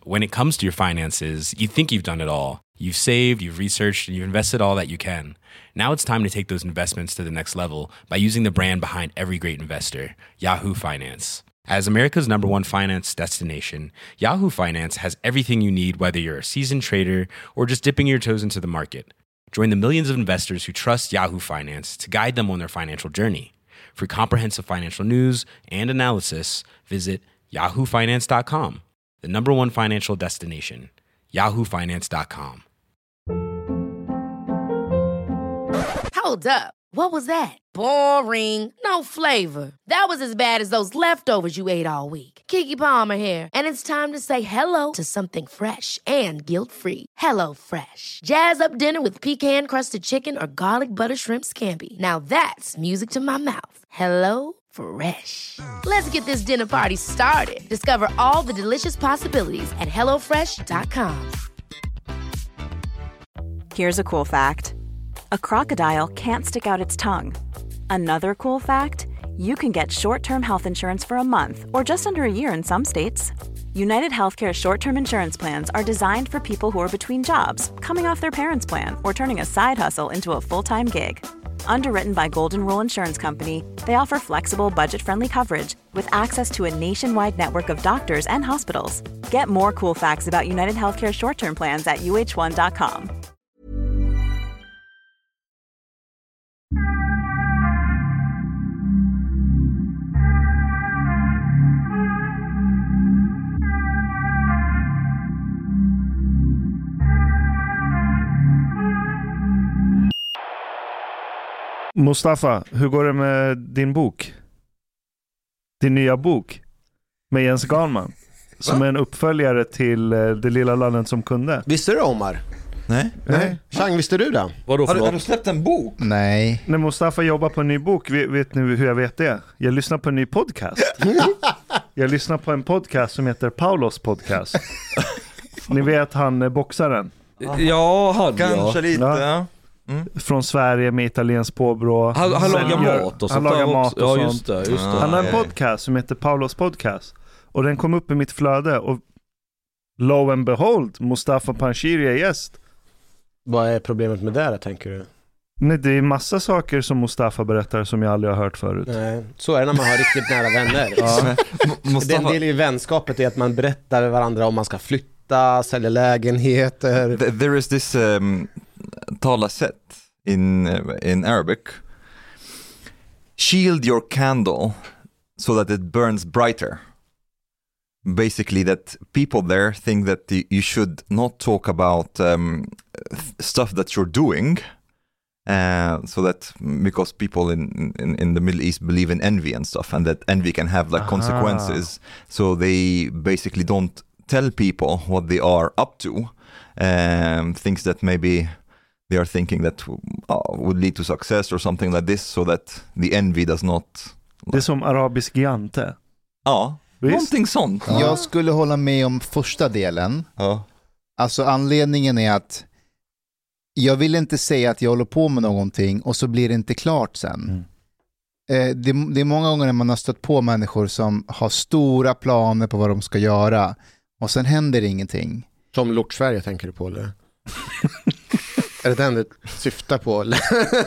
when it comes to your finances, you think you've done it all. You've saved, you've researched, and you've invested all that you can. Now it's time to take those investments to the next level by using the brand behind every great investor, Yahoo Finance. As America's #1 finance destination, Yahoo Finance has everything you need, whether you're a seasoned trader or just dipping your toes into the market. Join the millions of investors who trust Yahoo Finance to guide them on their financial journey. For comprehensive financial news and analysis, visit yahoofinance.com, the #1 financial destination, yahoofinance.com. Hold up. What was that? Boring. No flavor. That was as bad as those leftovers you ate all week. Keke Palmer here, and it's time to say hello to something fresh and guilt-free. Hello Fresh. Jazz up dinner with pecan-crusted chicken or garlic butter shrimp scampi. Now that's music to my mouth. Hello Fresh. Let's get this dinner party started. Discover all the delicious possibilities at hellofresh.com. Here's a cool fact. A crocodile can't stick out its tongue. Another cool fact, you can get short-term health insurance for a month or just under a year in some states. United Healthcare short-term insurance plans are designed for people who are between jobs, coming off their parents' plan, or turning a side hustle into a full-time gig. Underwritten by Golden Rule Insurance Company, they offer flexible, budget-friendly coverage with access to a nationwide network of doctors and hospitals. Get more cool facts about United Healthcare short-term plans at uh1.com. Mustafa, hur går det med din bok? Din nya bok med Jens Garnman som är en uppföljare till Det lilla landet som kunde. Visste du, Omar? Nej. Chang, visste du det? Vadå, har du släppt en bok? Nej. När Mustafa jobbar på en ny bok, vet ni hur jag vet det? Jag lyssnar på en ny podcast. Jag lyssnar på en podcast som heter Paulos podcast. Ni vet han boxaren. Ja, han kanske lite. Ja. Från Sverige med italiensk påbrå. Han lagar mat och sånt. Han lagar mat och sånt. Just det. Han har en podcast som heter Paulos podcast. Och den kom upp i mitt flöde. Och lo and behold, Mustafa Panshiri är gäst. Vad är problemet med det, tänker du? Nej, det är massa saker som Mustafa berättar som jag aldrig har hört förut. Nej, så är det när man har riktigt nära vänner. Ja. Den del i vänskapet är att man berättar varandra om man ska flytta, sälja lägenheter. There is this talesätt in Arabic. Shield your candle so that it burns brighter. Basically that people there think that you should not talk about stuff that you're doing, so that because people in the Middle East believe in envy and stuff, and that envy can have like consequences, so they basically don't tell people what they are up to, things that maybe they are thinking that would lead to success or something like this, so that the envy does not... Det är som arabisk gigante. Ja, någonting sånt. Ja. Jag skulle hålla med om första delen. Ja. Alltså anledningen är att jag vill inte säga att jag håller på med någonting och så blir det inte klart sen. Det är många gånger när man har stött på människor som har stora planer på vad de ska göra och sen händer ingenting. Som Lort Sverige tänker du på, eller? Är det den du syftar på, eller?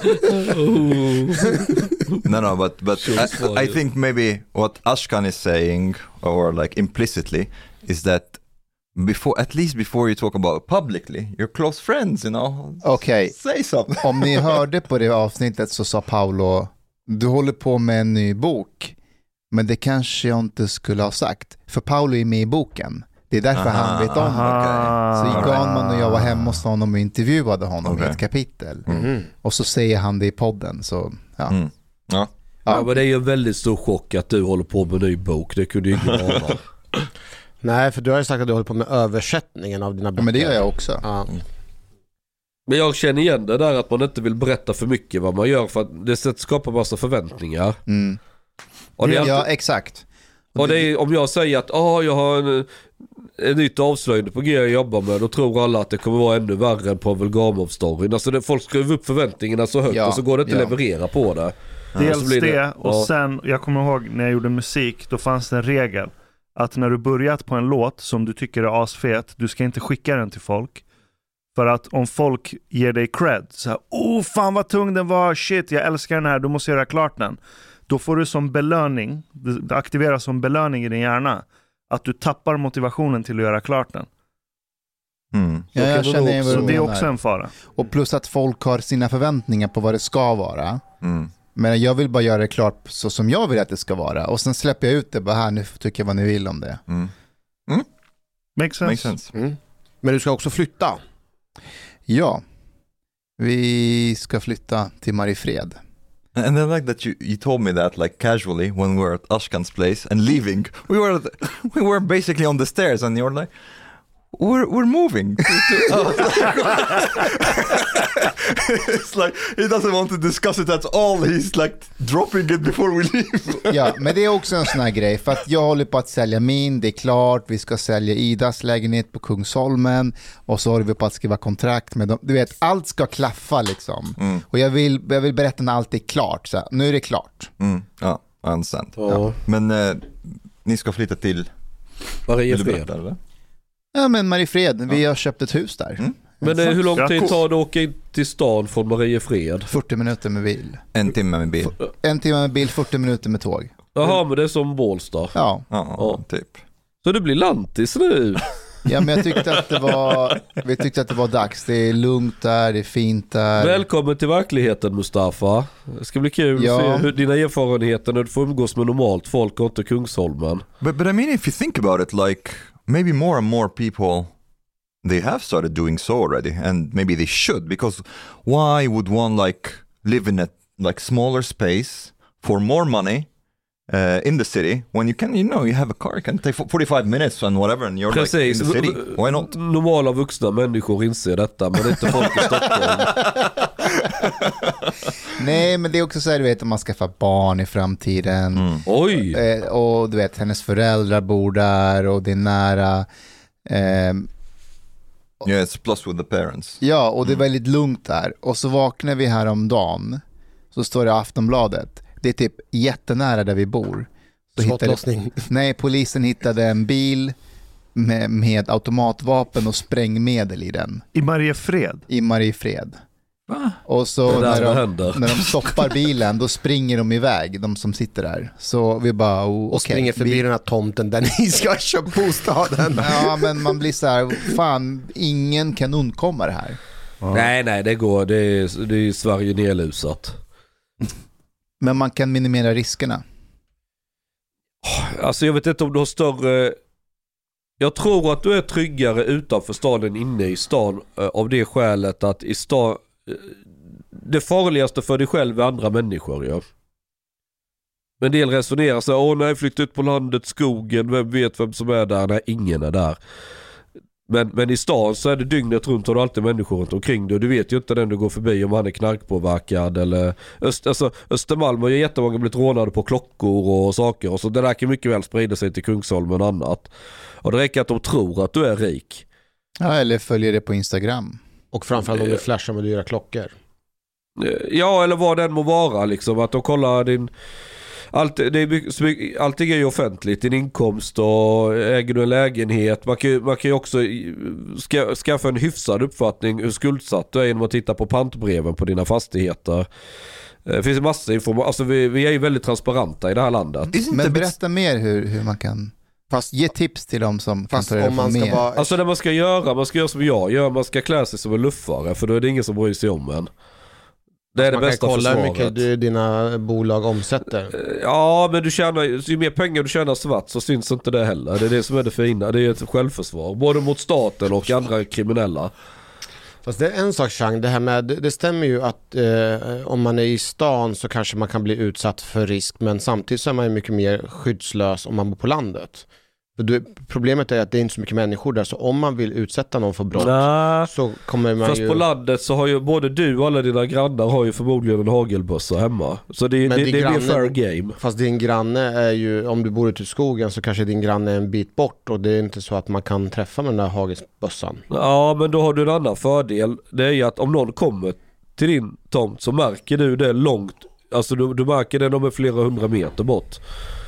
No, but I think maybe what Ashkan is saying, or like implicitly, is that at least before you talk about it publicly, you're close friends, you know. Okej. Say something. Om ni hörde på det avsnittet så sa Paolo, du håller på med en ny bok, men det kanske jag inte skulle ha sagt, för Paolo är med i boken. Det är därför han vet om det. Så Garnman och jag var hemma hos honom och intervjuade honom i ett kapitel. Och så säger han det i podden. Så, ja. Ja, men det är ju en väldigt stor chock att du håller på med en ny bok. Det kunde ju ingen ana. Nej, för du har ju sagt att du håller på med översättningen av dina böcker. Ja, men det gör jag också. Ja. Men jag känner igen det där att man inte vill berätta för mycket vad man gör, för att det skapar massa förväntningar. Och det är ja, exakt. Och det är, om jag säger att jag har en nytt avslöjande på G jag jobbar med, då tror alla att det kommer vara ännu värre än Pavel Gamov-storyn. Alltså folk skruvar upp förväntningarna så högt och så går det inte att leverera på det. Dels det, och sen, jag kommer ihåg när jag gjorde musik, då fanns det en regel att när du börjat på en låt som du tycker är asfet, du ska inte skicka den till folk. För att om folk ger dig cred, så här, fan vad tung den var, shit, jag älskar den här, du måste göra klart den. Då får du som belöning, det aktiveras som belöning i din hjärna, att du tappar motivationen till att göra klart den. Ja, jag känner så det är också en fara. Och plus att folk har sina förväntningar på vad det ska vara. Men jag vill bara göra det klart så som jag vill att det ska vara. Och sen släpper jag ut det bara här, nu tycker jag vad ni vill om det. Makes sense. Men du ska också flytta. Ja, vi ska flytta till Mariefred. And I like that you told me that like casually when we were at Ashkan's place and leaving. We were basically on the stairs and you were like, we're moving. It's like he doesn't want to discuss it at all. He's like dropping it before we leave. Ja, men det är också en sån här grej för att jag håller på att sälja min, det är klart, vi ska sälja Idas lägenhet på Kungsholmen och så håller vi på att skriva kontrakt med dem. Du vet, allt ska klaffa liksom. Och jag vill berätta när allt är klart, så nu är det klart. Ja, jag understand. Ja. Men ni ska flytta till Mariefred, eller? Ja, men Mariefred, vi har köpt ett hus där. Men hur lång tid tar det att åka in till stan från Mariefred? 40 minuter med bil. En timme med bil. 40 minuter med tåg. Jaha, men det är som Bålsta. Ja, typ. Så det blir lantis nu. Ja, men jag tyckte att vi tyckte att det var dags. Det är lugnt där, det är fint där. Välkommen till verkligheten, Mustafa. Det ska bli kul att se hur dina erfarenheter när du får umgås med normalt folk och inte Kungsholmen. But I mean, if you think about it, like maybe more and more people, they have started doing so already, and maybe they should, because why would one like live in a like smaller space for more money in the city when you can, you have a car, you can take 45 minutes and whatever, and you're like in the city. Why not? Normala vuxna människor inser detta, men inte folk i Stockholm. Nej, men det är också så här, du vet, om man skaffar barn i framtiden. Oj! Och du vet, hennes föräldrar bor där och det är nära. Yeah, it's plus with the parents. Ja, och det är väldigt lugnt där. Och så vaknar vi här om dagen, så står det i Aftonbladet. Det är typ jättenära där vi bor. Så polisen hittade en bil med automatvapen och sprängmedel i den. I Mariefred? I Mariefred. Och så när de stoppar bilen, då springer de iväg, de som sitter där. Så vi bara, och springer förbi den här tomten där ni ska köpa bostaden. Ja, men man blir så här, fan, ingen kan undkomma det här. Nej, det går. Det är Sverige nedlusat. Men man kan minimera riskerna. Alltså jag vet inte om du har större... Jag tror att du är tryggare utanför staden inne i stan av det skälet att i stan... Det farligaste för dig själv är andra människor, ja. Men en del resonerar så här, nej, flytta ut på landet, skogen, vem vet vem som är där? Nej, ingen är där. Men i stan så är det dygnet runt och du har alltid människor runt omkring dig. Och du vet ju inte den du går förbi om han är knarkpåverkad. Eller Östermalm har ju jättemånga blivit rånade på klockor och saker. Och så det där kan mycket väl sprida sig till Kungsholmen och annat. Och det räcker att de tror att du är rik. Ja, eller följer det på Instagram. Och framförallt om du flashar med dyra klockor. Ja, eller vad den må vara liksom. Att de kollar din... Allting är ju offentligt, din inkomst och äger du en lägenhet. Man kan ju också skaffa en hyfsad uppfattning hur skuldsatt du är genom att titta på pantbreven på dina fastigheter. Det finns en massa information. Alltså vi är ju väldigt transparenta i det här landet. Men berätta mer hur man kan... Fast ge tips till dem som kan ta reda på mer. Alltså det man ska göra som jag gör. Man ska klä sig som en luffare, för då är det ingen som bryr sig om en. Det är det bästa försvaret. Man kan kolla hur mycket dina bolag omsätter. Ja, men ju mer pengar du tjänar svart så syns inte det heller. Det är det som är det fina. Det är ett självförsvar. Både mot staten och andra kriminella. Fast det är en sak, Chang. Det här med, det stämmer ju att om man är i stan så kanske man kan bli utsatt för risk. Men samtidigt så är man ju mycket mer skyddslös om man bor på landet. Problemet är att det är inte så mycket människor där, så om man vill utsätta någon för brott så kommer man fast på landet så har ju både du och alla dina grannar har ju förmodligen en hagelbössa hemma. Så det blir fair game. Fast din granne är ju, om du bor ute i skogen så kanske din granne är en bit bort och det är inte så att man kan träffa med den där hagelbössan. Ja, men då har du en annan fördel. Det är ju att om någon kommer till din tomt så märker du det långt. Alltså du märker det när de är flera hundra meter bort.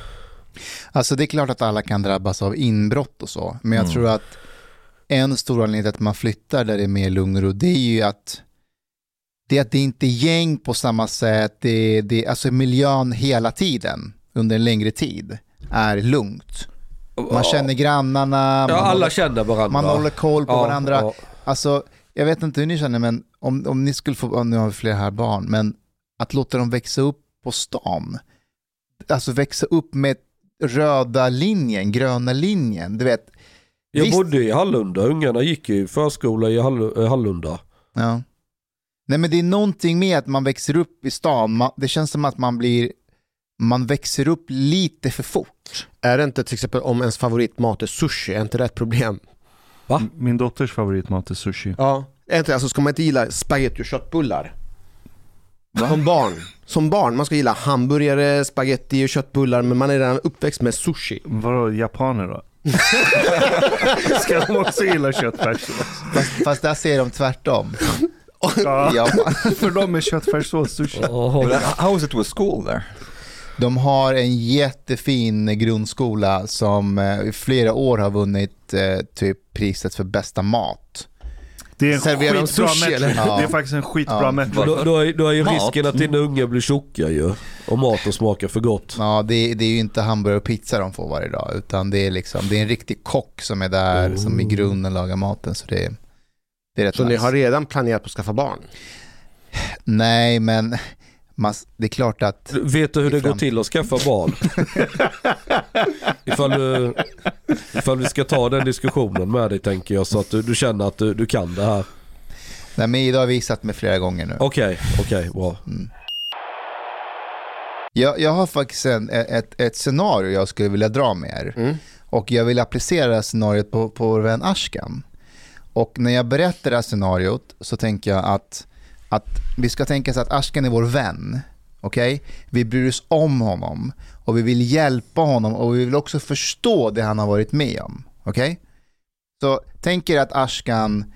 Alltså det är klart att alla kan drabbas av inbrott och så. Men jag tror att en stor anledning till att man flyttar där det är mer lugn och ro, det är ju att det inte är gäng på samma sätt. Det alltså miljön hela tiden under en längre tid är lugnt. Man känner grannarna. Ja, alla känner varandra. Man håller koll på varandra. Ja. Alltså, jag vet inte hur ni känner, men om ni skulle få, nu har vi fler här barn, men att låta dem växa upp på stan. Alltså växa upp med röda linjen, gröna linjen, du vet. Jag bodde i Hallunda, ungarna gick i förskola i Hallunda. Ja. Nej, men det är någonting med att man växer upp i stan. Det känns som att man växer upp lite för fort. Är det inte till exempel om ens favoritmat är sushi, är inte det ett problem? Va? Min dotters favoritmat är sushi. Ja, är inte, alltså ska man inte gilla spaghetti och köttbullar? Va? Som barn, man ska gilla hamburgare, spaghetti och köttbullar, men man är redan uppväxt med sushi. Vadå, japaner då? Ska de också gilla köttfärssås? Fast där ser de tvärtom. Ja. För dem är köttfärssås sushi. How is it with school there? De har en jättefin grundskola som i flera år har vunnit typ priset för bästa mat. Det är en skitbra metric. Ja. Det är faktiskt en skitbra metric. Då är ju risken att dina unga blir tjocka ju. Och maten smakar för gott. Ja, det är ju inte hamburgare och pizza de får varje dag. Utan det är en riktig kock som är där som i grunden lagar maten. Så det är rätt så nice. Ni har redan planerat på att skaffa barn? Nej, men det är klart att... Vet du hur det går till att skaffa barn? ifall vi ska ta den diskussionen med dig, tänker jag, så att du känner att du kan det här. Nej, men idag har vi visat mig flera gånger nu. Okej, bra. Jag har faktiskt ett scenario jag skulle vilja dra med er. Och jag vill applicera det här scenariot på vår vän Ashkan. Och när jag berättar det här scenariot så tänker jag att vi ska tänka så att Ashkan är vår vän. Okej? Vi bryr oss om honom och vi vill hjälpa honom och vi vill också förstå det han har varit med om. Okej? Så tänk er att Ashkan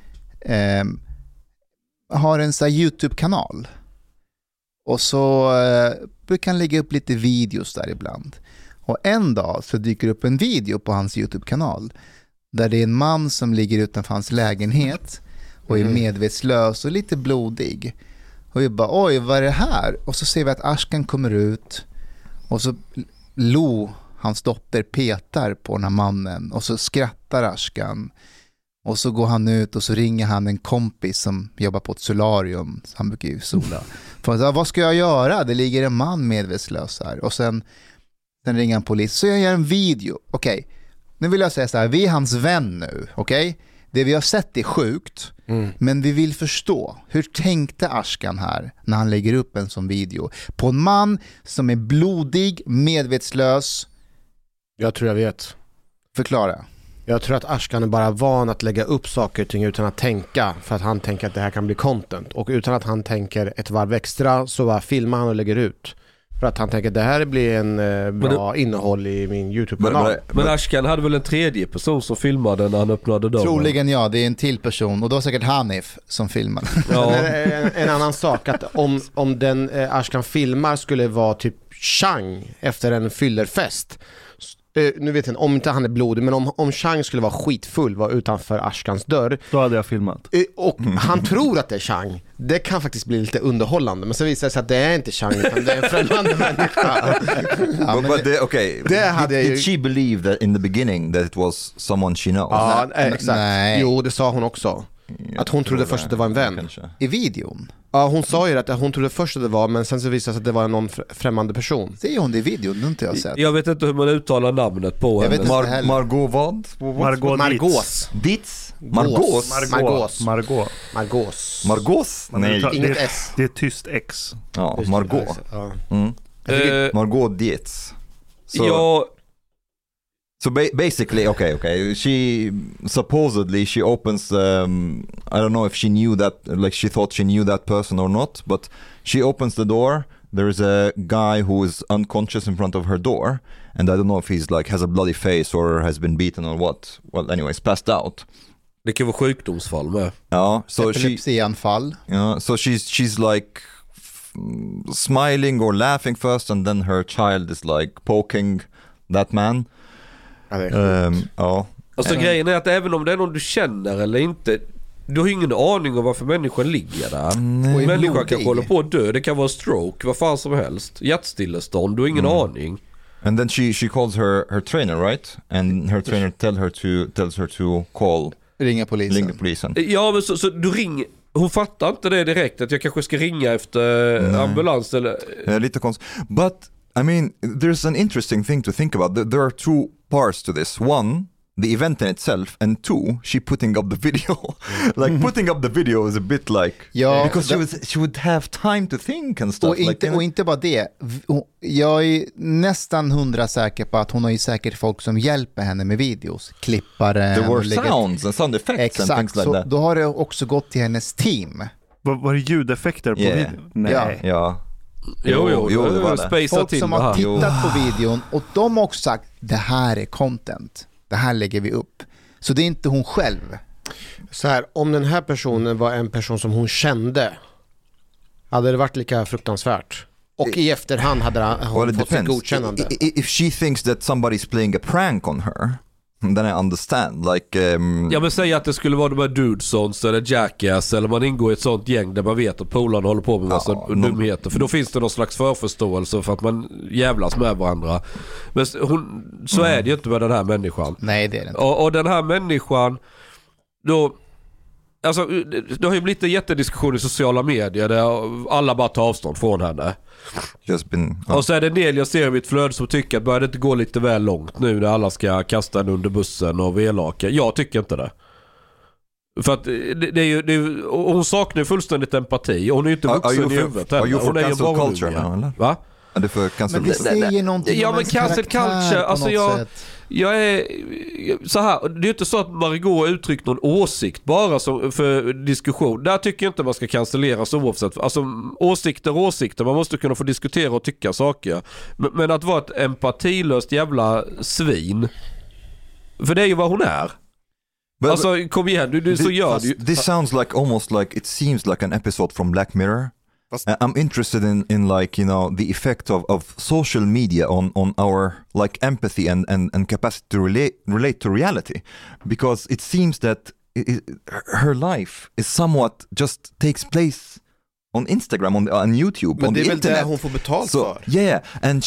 har en så här YouTube-kanal. Och så brukar han lägga upp lite videos där ibland. Och en dag så dyker upp en video på hans YouTube-kanal där det är en man som ligger utanför hans lägenhet och är medvetslös och lite blodig. Och vi bara, oj, vad är det här? Och så ser vi att Ashkan kommer ut och så Lo, hans dotter, petar på den här mannen och så skrattar Ashkan. Och så går han ut och så ringer han en kompis som jobbar på ett solarium. Han brukar ju sola. För vad ska jag göra? Det ligger en man medvetslös här. Och sen ringer han polis. Så jag gör en video. Okej. Nu vill jag säga så här. Vi är hans vän nu. Okej? Det vi har sett är sjukt. Men vi vill förstå. Hur tänkte Ashkan här när han lägger upp en sån video? På en man som är blodig, medvetslös. Jag tror jag vet. Förklara. Jag tror att Ashkan är bara van att lägga upp saker och ting utan att tänka, för att han tänker att det här kan bli content. Och utan att han tänker ett varv extra så bara filmar han och lägger ut. För att han tänker att det här blir en bra innehåll i min YouTube-kanal. Men Ashkan hade väl en tredje person som filmade när han öppnade dörren? Troligen ja, det är en till person. Och då var säkert Hanif som filmade. Ja. En annan sak, att om den Ashkan filmar skulle vara typ Chang efter en fyllerfest. Nu vet jag om inte han är blodig, men om Chang skulle vara skitfull, var utanför Ashkans dörr, då hade jag filmat. Och han tror att det är Chang. Det kan faktiskt bli lite underhållande, men så visar det sig att det är inte Chang utan det är en främmande människa. Did she believe that in the beginning that it was someone she knows? Ja, exakt. Nej. Jo, det sa hon också. Att hon trodde först att det var en vän. Kanske. I videon? Ja, hon sa ju att hon trodde först att det var, men sen så visade det sig att det var någon främmande person. Ser hon det i videon? Det har inte jag sett. Jag vet inte hur man uttalar namnet på henne. Margot vad? Margaux. Dietz? Margaux? Nej. Inget S. Det är tyst X. Ja, Margot. Margot Dietz. So basically, okay. She supposedly she opens. I don't know if she knew that, like she thought she knew that person or not, but she opens the door. There is a guy who is unconscious in front of her door, and I don't know if he's like has a bloody face or has been beaten or what. Well, anyways, passed out. Det kan vara sjukdomsfall med. Ja, so epilepsianfall. Yeah, so she's like smiling or laughing first, and then her child is like poking that man. Ja, Alltså grejen är att även om det är någon du känner eller inte, du har ingen aning om varför människan ligger där. Människan kan hålla på att dö, det kan vara stroke, vad fan som helst, hjärtstillestånd, du har ingen aning. And then she calls her trainer, right? And her trainer tells her to call. Ringa polisen. Ja, men så du ringer. Hon fattar inte det direkt, att jag kanske ska ringa efter ambulans eller... Lite konstigt. But, I mean, there's an interesting thing to think about. There are two parts to this. One, the event in itself, and two, she putting up the video. Like putting up the video is a bit like because she would have time to think and stuff. Och inte bara det. Jag är nästan 100 säker på att hon har ju säkert folk som hjälper henne med videos, klippare. There were sounds and sound effects and things like that. Då har det också gått till hennes team. Var det ljudeffekter på videon? Nej. Ja. Jo, det var det. Folk som har tittat på videon och de har också sagt det här är content. Det här lägger vi upp. Så det är inte hon själv. Så här, om den här personen var en person som hon kände, hade det varit lika fruktansvärt. Och i efterhand hade hon fått ett godkännande. If she thinks that somebody's playing a prank on her, then I understand. Like, ja, men säg att det skulle vara de här Dudesons eller Jackass, eller man ingår i ett sånt gäng där man vet att polarna håller på med massa dumheter. För då finns det någon slags förförståelse för att man jävlas med varandra. Men så är det ju inte med den här människan. Nej, det är det inte. Och den här människan då... Alltså, det har ju blivit en jättediskussion i sociala medier där alla bara tar avstånd från henne. Och så är det en del jag ser i mitt flöde som tycker att börjar det inte gå lite väl långt nu när alla ska kasta en under bussen och velaka. Jag tycker inte det. För att det är ju, hon saknar fullständigt empati. Hon är ju inte vuxen i huvudet. Are you for cancel culture now, eller? Va? Är det för cancel culture? Men det säger någonting om ens karaktär på något sätt. Jag är så här, det är inte så att Margot uttryckt någon åsikt bara för diskussion. Där tycker jag inte man ska cancelleras oavsett. Alltså åsikter, man måste kunna få diskutera och tycka saker. Men att vara ett empatilöst jävla svin, för det är ju vad hon är. Alltså kom igen, du så gör du. This sounds like almost like it seems like an episode from Black Mirror. I'm interested in like, you know, the effect of social media on our like empathy and capacity to relate to reality, because it seems that her life is somewhat just takes place on Instagram, on YouTube, men on det the är internet. Det hon får betalt för. Yeah, and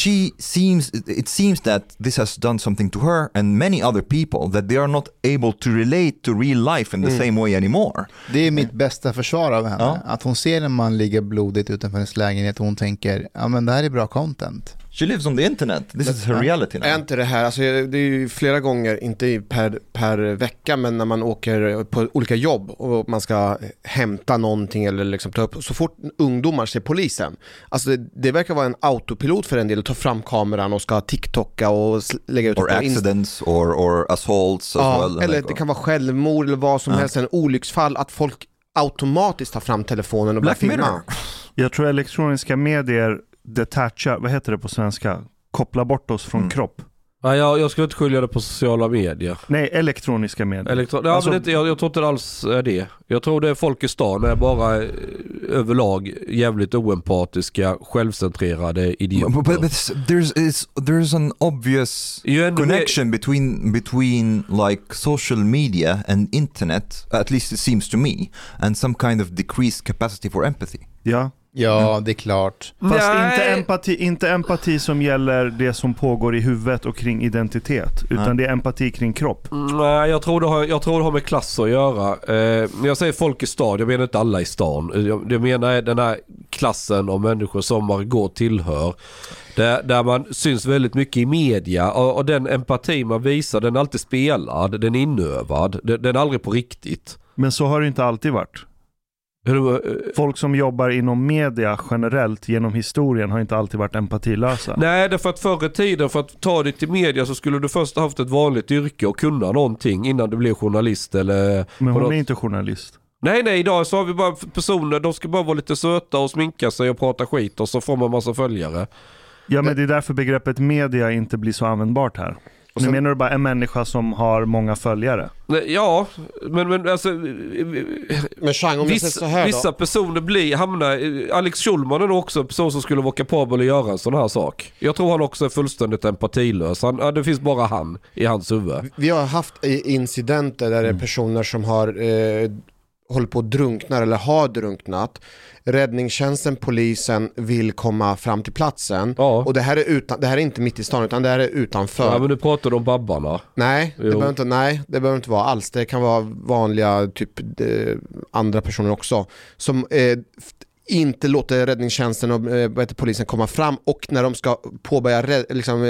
it seems that this has done something to her and many other people, that they are not able to relate to real life in the same way anymore. Det är mitt bästa försvar av henne. Ja. Att hon ser en man ligga blodigt utanför hennes lägenhet och hon tänker, ja men det här är bra content. She lives on the internet. This is her reality now. Är inte det här, alltså det är ju flera gånger, inte per vecka, men när man åker på olika jobb och man ska hämta någonting eller liksom ta upp, så fort ungdomar ser polisen, alltså det verkar vara en autopilot för en del att ta fram kameran och ska TikToka och lägga ut. Or accidents or assaults as well. Eller det kan vara självmord eller vad som helst, en olycksfall, att folk automatiskt tar fram telefonen och börjar filma. Jag tror elektroniska medier detachar, vad heter det på svenska? Koppla bort oss från kropp. Ja, jag skulle inte skilja det på sociala medier. Nej, elektroniska medier. Alltså, men jag tror inte alls är det. Jag tror det är folk i stan är bara överlag jävligt oempatiska, självcentrerade idioter. But there's an obvious connection between like social media and internet, at least it seems to me, and some kind of decreased capacity for empathy. Ja, det är klart. Fast inte empati som gäller det som pågår i huvudet och kring identitet, utan det är empati kring kropp. Nej, jag tror det har med klass att göra. Jag säger folk i stan, jag menar inte alla i stan. Jag menar den här klassen av människor som Margot tillhör. Där man syns väldigt mycket i media, och den empati man visar, den är alltid spelad, den är inövad, den är aldrig på riktigt. Men så har det inte alltid varit. Folk som jobbar inom media generellt genom historien har inte alltid varit empatilösa. Nej, därför att förr i tiden, för att ta dig till media, så skulle du först ha haft ett vanligt yrke och kunna någonting innan du blev journalist. Eller men hon är inte journalist. Nej, idag så har vi bara personer, de ska bara vara lite söta och sminka sig och prata skit, och så får man massa följare. Ja, men det är därför begreppet media inte blir så användbart här. Och sen, menar du bara en människa som har många följare? Ja, men alltså... Men Chang, om så här vissa personer hamnar... Alex Schulman är också en person som skulle vara kapabel att göra en sån här sak. Jag tror han också är fullständigt empatilös. Det finns bara han i hans huvud. Vi har haft incidenter där det är personer som har håller på att drunkna eller har drunknat. Räddningstjänsten, polisen vill komma fram till platsen. Ja. Och det här är inte mitt i stan, utan det här är utanför. Ja, men du pratar om babbarna. Nej, det behöver inte vara alls. Det kan vara vanliga andra personer också som inte låter räddningstjänsten och polisen komma fram, och när de ska påbörja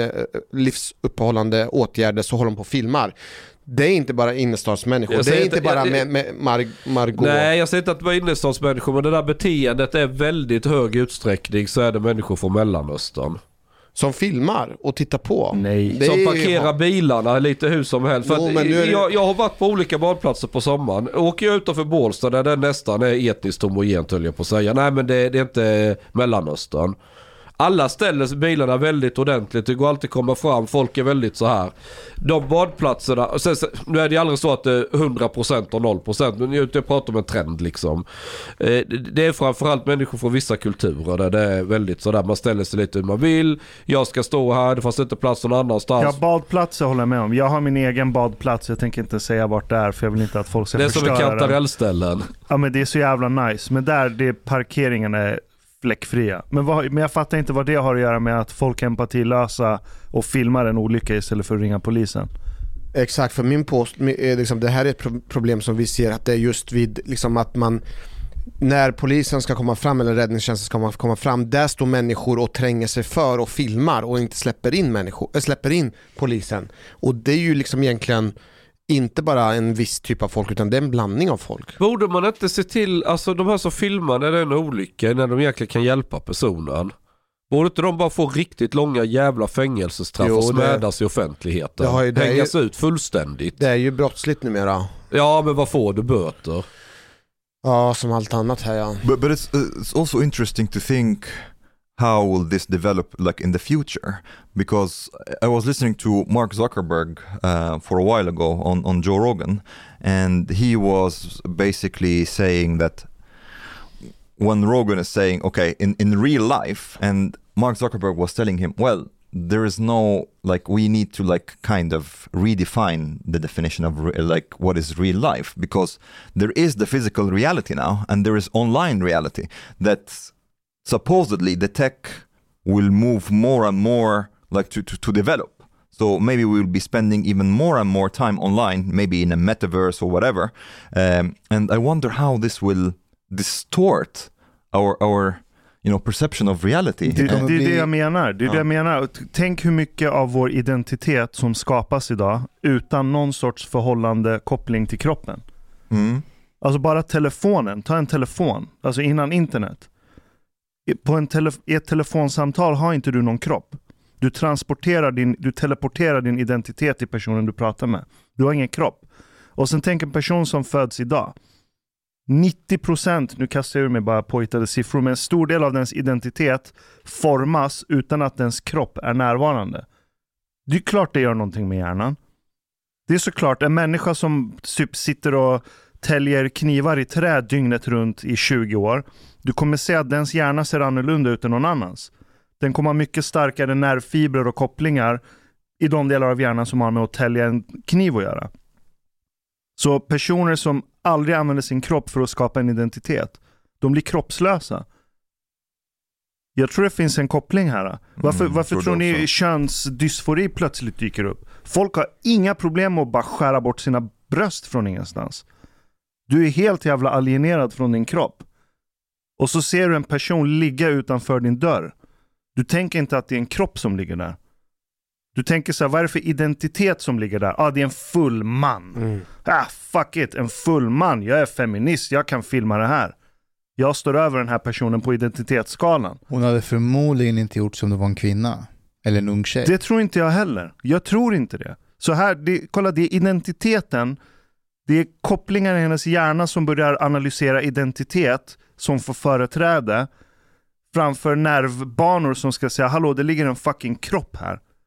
livsuppehållande åtgärder så håller de på och filmar. Det är inte bara innerstadsmänniskor. Det är inte bara med Margot. Nej, jag säger inte att det var innerstadsmänniskor, men det där beteendet är väldigt hög utsträckning så är det människor från Mellanöstern. Som filmar och tittar på. Nej. Som parkerar bilarna lite hur som helst. Jag har varit på olika badplatser på sommaren. Åker jag utanför Bålstad där det nästan är etniskt homogent, höll jag på att säga. Nej, men det är inte Mellanöstern. Alla ställer bilarna väldigt ordentligt. Det går alltid att komma fram. Folk är väldigt så här. De badplatserna... Nu är det aldrig så att det är 100% och 0%. Men jag pratar om en trend liksom. Det är framförallt människor från vissa kulturer där det är väldigt så där. Man ställer sig lite hur man vill. Jag ska stå här. Det fanns inte plats någon annanstans. Ja, badplatser håller jag med om. Jag har min egen badplats. Jag tänker inte säga vart det är, för jag vill inte att folk ska förstöra den. Det är som en kantarellställen. Ja, men det är så jävla nice. Men där, parkeringen är fläckfria. Men jag fattar inte vad det har att göra med att folk är empatilösa och filmar en olycka istället för att ringa polisen. Exakt, för min post liksom, det här är ett problem som vi ser, att det är just vid liksom, att man, när polisen ska komma fram eller räddningstjänsten ska komma fram, där står människor och tränger sig för och filmar och inte släpper in polisen. Och det är ju liksom egentligen inte bara en viss typ av folk, utan det är en blandning av folk. Borde man inte se till, alltså de här som filmar när det är en olycka, när de egentligen kan hjälpa personen, borde inte de bara få riktigt långa jävla fängelsestraff och smädas i offentligheten? Hängas ut fullständigt. Det är ju brottsligt numera. Ja, men vad får du, böter? Ja, som allt annat här, ja. But it's also interesting to think how will this develop like in the future, because I was listening to Mark Zuckerberg for a while ago on Joe Rogan, and he was basically saying that when Rogan is saying, okay, in real life, and Mark Zuckerberg was telling him, well, there is no, like, we need to like kind of redefine the definition of like what is real life, because there is the physical reality now and there is online reality that supposedly the tech will move more and more like to develop. So maybe we will be spending even more and more time online, maybe in a metaverse or whatever. And I wonder how this will distort our perception of reality. Det är det jag menar. Det jag menar. Tänk hur mycket av vår identitet som skapas idag utan någon sorts förhållande koppling till kroppen. Mm. Alltså bara telefonen. Ta en telefon. Alltså innan internet. I ett telefonsamtal har inte du någon kropp. Du teleporterar din identitet till personen du pratar med. Du har ingen kropp. Och sen tänk en person som föds idag. 90%, nu kastar jag ur mig bara påhittade siffror, men en stor del av dens identitet formas utan att dens kropp är närvarande. Det är klart det gör någonting med hjärnan. Det är såklart en människa som typ sitter och täljer knivar i träd dygnet runt i 20 år. Du kommer se att dens hjärna ser annorlunda ut än någon annans. Den kommer ha mycket starkare nervfibrer och kopplingar i de delar av hjärnan som har med att tälja en kniv att göra. Så personer som aldrig använder sin kropp för att skapa en identitet, de blir kroppslösa. Jag tror det finns en koppling här. Varför tror ni könsdysfori plötsligt dyker upp? Folk har inga problem med att bara skära bort sina bröst från ingenstans. Du är helt jävla alienerad från din kropp. Och så ser du en person ligga utanför din dörr. Du tänker inte att det är en kropp som ligger där. Du tänker så här, vad är det för identitet som ligger där? Det är en full man. Fuck it, en full man. Jag är feminist, jag kan filma det här. Jag står över den här personen på identitetsskalan. Hon hade förmodligen inte gjort som det var en kvinna. Eller en ung tjej. Det tror inte jag heller. Jag tror inte det. Så här, kolla, det är identiteten. Det är kopplingar i hennes hjärna som börjar analysera identitet som får företräde framför nervbanor som ska säga, hallå, det ligger en fucking kropp här.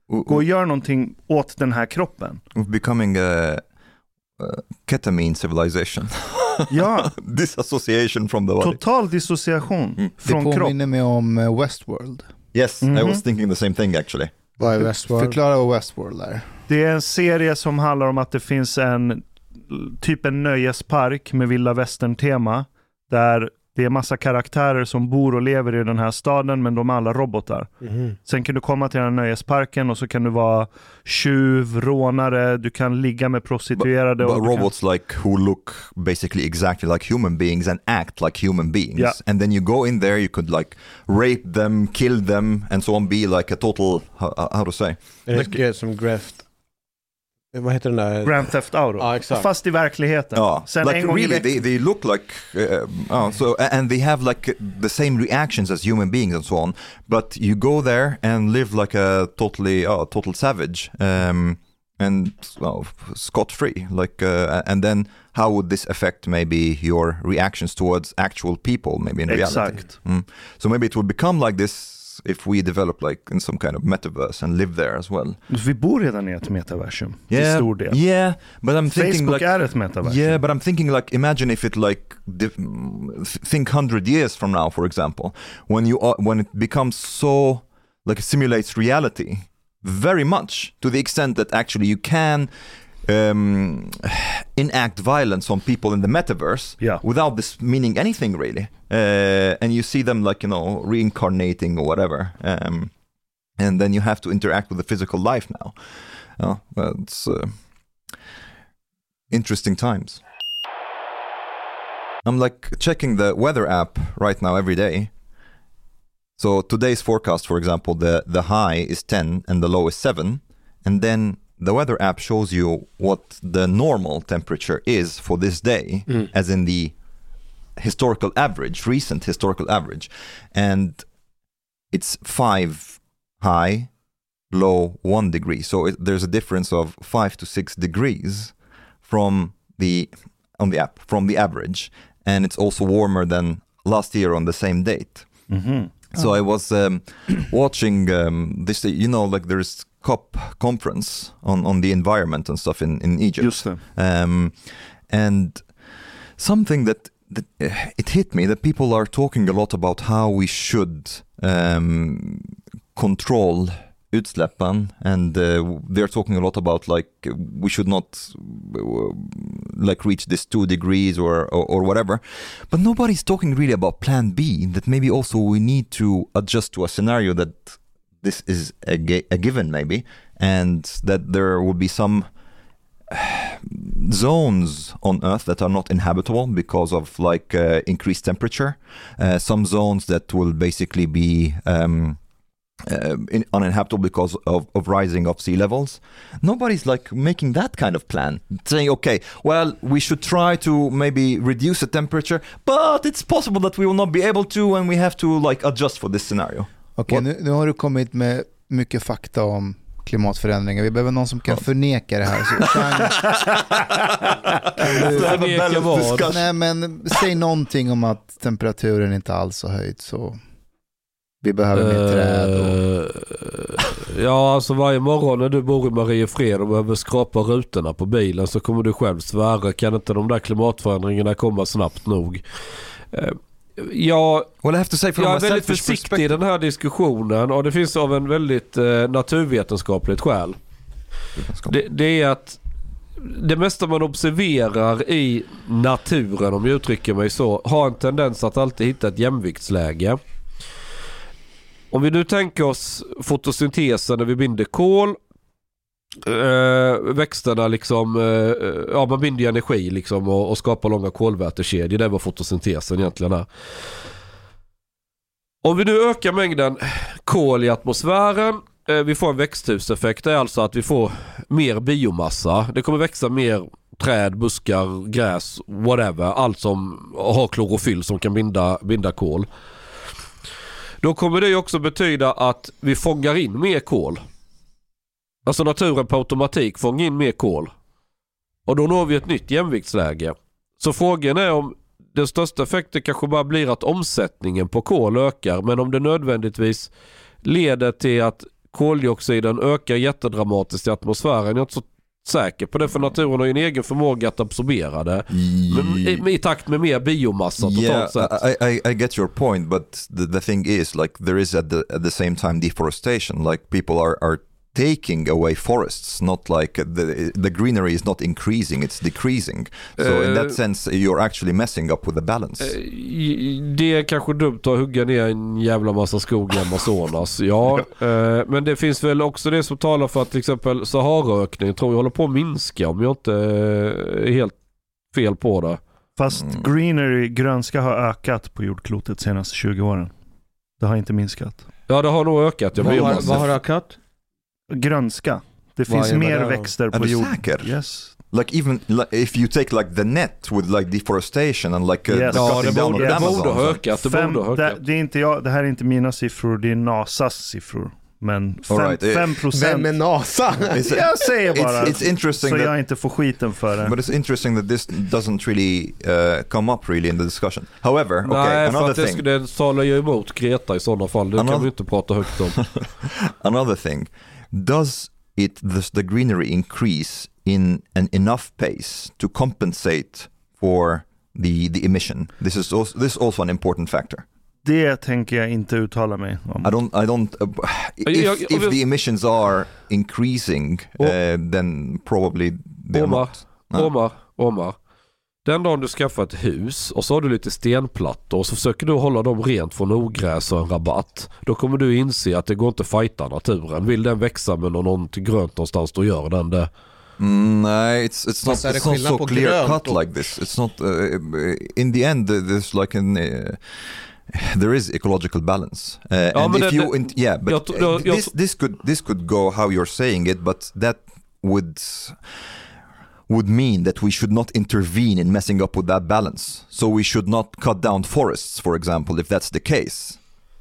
Gå och gör någonting åt den här kroppen. We're becoming a ketamine civilization. Ja. Disassociation from the body. Total dissociation från kropp. Det påminner mig om Westworld. Yes, I was thinking the same thing actually. Vad är Westworld? Förklara vad Westworld är. Det är en serie som handlar om att det finns en nöjespark med vilda västern-tema där det är massa karaktärer som bor och lever i den här staden, men de är alla robotar. Sen kan du komma till den här nöjesparken och så kan du vara tjuv, rånare, du kan ligga med prostituerade. But robots like who look basically exactly like human beings and act like human beings. Yeah. And then you go in there, you could like rape them, kill them and so on, be like a total, how to say? Like, som vad heter den där? Grand Theft Auto. Ja, exakt. Fast i verkligheten. Ja, Sen like en gång really, they look like, so and they have like the same reactions as human beings and so on. But you go there and live like a total savage, and scot-free. Like, and then how would this affect maybe your reactions towards actual people, maybe in reality? Exakt. So maybe it will become like this if we develop like in some kind of metaverse and live there as well. Vi bor redan i ett metaversum till stor del. Yeah, but I'm thinking Facebook like, är ett metaversum. Yeah, but I'm thinking like, imagine if it like think 100 years from now, for example, when it becomes so like it simulates reality very much to the extent that actually you can enact violence on people in the metaverse without this meaning anything really, and you see them like, you know, reincarnating or whatever, and then you have to interact with the physical life now. It's interesting times. I'm like checking the weather app right now every day. So today's forecast, for example, the high is 10 and the low is 7, and then the weather app shows you what the normal temperature is for this day, as in the historical average, recent historical average. And it's 5 high, low 1 degree. So there's a difference of 5 to 6 degrees on the app, from the average. And it's also warmer than last year on the same date. So I was watching this, you know, like there's COP conference on the environment and stuff in Egypt. Just det. And something that it hit me that people are talking a lot about how we should control utsläppen, and they're talking a lot about like we should not like reach this 2 degrees or whatever, but nobody's talking really about plan B, that maybe also we need to adjust to a scenario that this is a given maybe, and that there will be some zones on Earth that are not inhabitable because of like increased temperature, some zones that will basically be uninhabitable because of rising of sea levels. Nobody's like making that kind of plan, saying, okay, well, we should try to maybe reduce the temperature, but it's possible that we will not be able to, and we have to like adjust for this scenario. Okej, nu har du kommit med mycket fakta om klimatförändringar. Vi behöver någon som kan förneka det här. Så Förneka vad? Nej, men säg någonting om att temperaturen inte alls har höjt, så vi behöver mer träd. Ja, alltså varje morgon när du bor i Mariefred och behöver skrapa rutorna på bilen, så kommer du själv svära, kan inte de där klimatförändringarna komma snabbt nog? Jag är väldigt försiktig i den här diskussionen, och det finns av en väldigt naturvetenskapligt skäl. Det är att det mesta man observerar i naturen, om jag uttrycker mig så, har en tendens att alltid hitta ett jämviktsläge. Om vi nu tänker oss fotosyntesen när vi binder kol, växterna liksom, man binder energi liksom och skapar långa kolvätekedjor. Det är vad fotosyntesen egentligen är. Om vi nu ökar mängden kol i atmosfären, vi får en växthuseffekt. Det är alltså att vi får mer biomassa. Det kommer växa mer träd, buskar, gräs, whatever. Allt som har klorofyll som kan binda kol. Då kommer det också betyda att vi fångar in mer kol. Alltså naturen på automatik fångar in mer kol. Och då når vi ett nytt jämviktsläge. Så frågan är om den största effekten kanske bara blir att omsättningen på kol ökar. Men om det nödvändigtvis leder till att koldioxiden ökar jättedramatiskt i atmosfären. Jag är inte så säker på det, för naturen har ju en egen förmåga att absorbera det. Men i takt med mer biomassa totalt sett. I get your point, but the thing is, like, there is at the same time deforestation. Like, people are taking away forests, not like the greenery is not increasing, it's decreasing. So in that sense you're actually messing up with the balance. Det är kanske dumt att hugga ner en jävla massa skog i Amazonas. Men det finns väl också det som talar för att till exempel Saharaökningen tror jag håller på att minska, om jag inte är helt fel på det. Fast greenery, grönska, har ökat på jordklotet de senaste 20 åren. Det har inte minskat. Ja, det har nog ökat. Vad har ökat? Grönska. Det finns mer växter på jorden. Yes. Like even if you take like the net with like deforestation and like the cutting down of the Amazon. Det är inte det här är inte mina siffror, det är NASAs siffror. Men 5%. Vem är NASA? Jag säger bara it's interesting så that, jag inte får skiten för det. But it's interesting that this doesn't really come up really in the discussion. However, another thing. Det talar ju emot Greta i sådana fall. Det kan vi inte prata högt om. Another thing. Does the greenery increase in an enough pace to compensate for the emission? This is also an important factor. Det tänker jag inte uttala mig om. If the emissions are increasing, then probably they're not. Omar. Den dagen du skaffar ett hus och så har du lite stenplattor och så försöker du hålla dem rent från ogräs och en rabatt, då kommer du inse att det går inte att fighta naturen. Vill den växa med något grönt någonstans, då gör den det. Nej, it's not so clear cut like this. It's not in the end there's like there is ecological balance. And if this could go how you're saying it, but that would mean that we should not intervene in messing up with that balance. So we should not cut down forests, for example, if that's the case.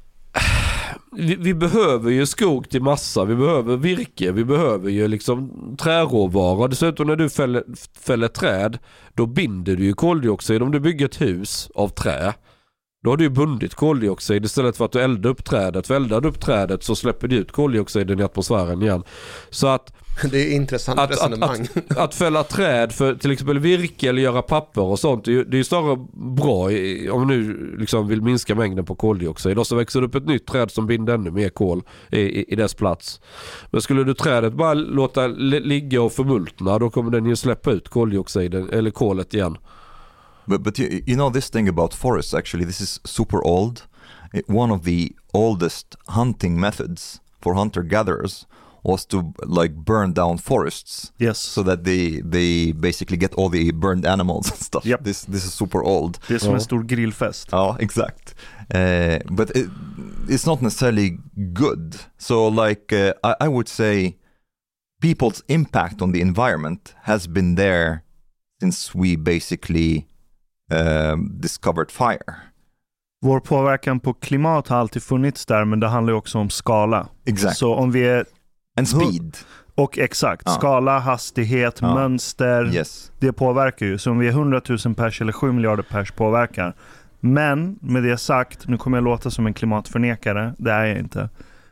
Vi behöver ju skog till massa, vi behöver virke, vi behöver ju liksom träråvara. Dessutom när du fäller träd, då binder du ju koldioxid. Om du bygger ett hus av trä, då har du ju bundit koldioxid istället för att du eldar upp trädet. För eldar du upp trädet så släpper du ut koldioxiden i atmosfären igen. Så att det är intressant resonemang. Att fälla träd för till exempel virke eller göra papper och sånt, det är ju snarare bra om du liksom vill minska mängden på koldioxid. Och så växer det upp ett nytt träd som binder ännu mer kol i dess plats. Men skulle du trädet bara låta ligga och förmultna, då kommer den ju släppa ut koldioxiden eller kolet igen. But you know this thing about forests, actually, this is super old. One of the oldest hunting methods for hunter-gatherers was to like burn down forests, so that they basically get all the burned animals and stuff. Yep. This is super old. Det är som en stor grillfest. Ja, exakt. But it's not necessarily good. So like I would say people's impact on the environment has been there since we basically discovered fire. Vår påverkan på klimat har alltid funnits där, men det handlar ju också om skala. Exakt. Så om vi är and speed. Och exakt, skala, hastighet, mönster, det påverkar ju. Så om vi är 100 000 pers eller 7 miljarder pers påverkar. Men med det sagt, nu kommer jag låta som en klimatförnekare, det är jag inte.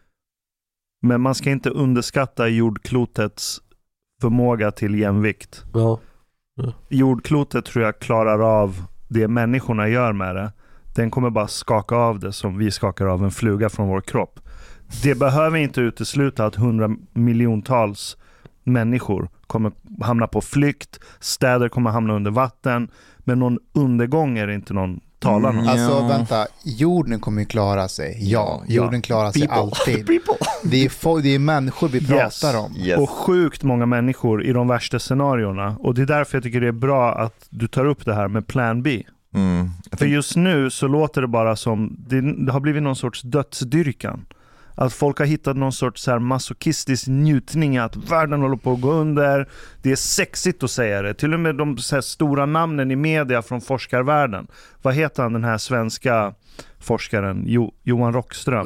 Men man ska inte underskatta jordklotets förmåga till jämvikt. Jordklotet tror jag klarar av det människorna gör med det. Den kommer bara skaka av det som vi skakar av en fluga från vår kropp. Det behöver inte utesluta att 100 miljontals människor kommer hamna på flykt. Städer kommer hamna under vatten. Men någon undergång är det inte någon talar om. Alltså vänta, jorden kommer ju klara sig. Jorden klarar sig alltid. Det är människor vi pratar om. Och sjukt många människor i de värsta scenarierna. Och det är därför jag tycker det är bra att du tar upp det här med Plan B. För just nu så låter det bara som det har blivit någon sorts dödsdyrkan. Att folk har hittat någon sorts så här masochistisk njutning att världen håller på att gå under. Det är sexigt att säga det. Till och med de så här stora namnen i media från forskarvärlden. Vad heter han, den här svenska forskaren Johan Rockström?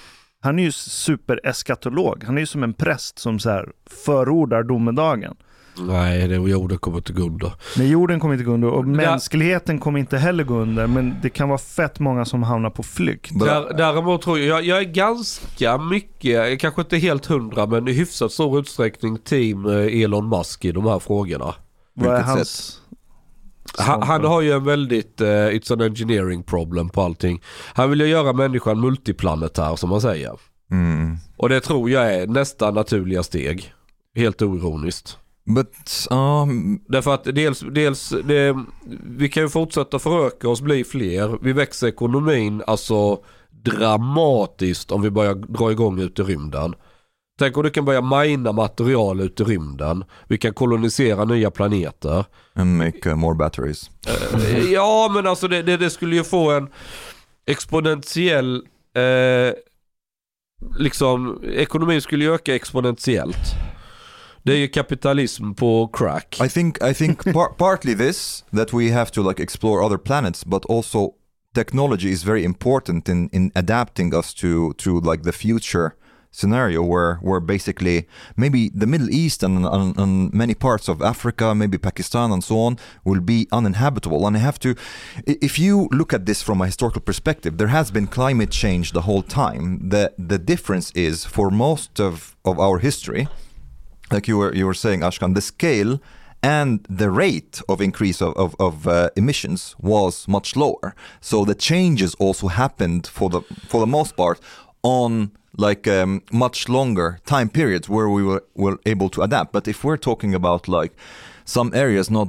Han är ju supereskatolog. Han är ju som en präst som så här förordar domedagen. Nej, jorden kommer inte gå under. Nej, jorden kommer inte gå under och mänskligheten kommer inte heller gå under, men det kan vara fett många som hamnar på flykt. Däremot tror jag är ganska mycket, kanske inte helt 100, men i hyfsat stor utsträckning team Elon Musk i de här frågorna. Vad är hans... Han har ju en väldigt it's an engineering problem på allting. Han vill ju göra människan multiplanetär, som man säger. Och det tror jag är nästa naturliga steg. Helt oironiskt. Därför att dels vi kan ju fortsätta föröka oss, bli fler. Vi växer ekonomin alltså dramatiskt om vi börjar dra igång ut i rymden. Tänk om du kan börja mina material ut i rymden. Vi kan kolonisera nya planeter. And make more batteries. Ja, men alltså det skulle ju få en exponentiell liksom, ekonomin skulle ju öka exponentiellt. Det är ju kapitalism på crack. I think partly this, that we have to like explore other planets, but also technology is very important in adapting us to like the future scenario where basically maybe the Middle East and many parts of Africa, maybe Pakistan and so on, will be uninhabitable. And I have to, if you look at this from a historical perspective, there has been climate change the whole time. The difference is, for most of our history, like you were saying, Ashkan, the scale and the rate of increase of emissions was much lower. So the changes also happened for the most part on like much longer time periods where we were able to adapt. But if we're talking about like some areas not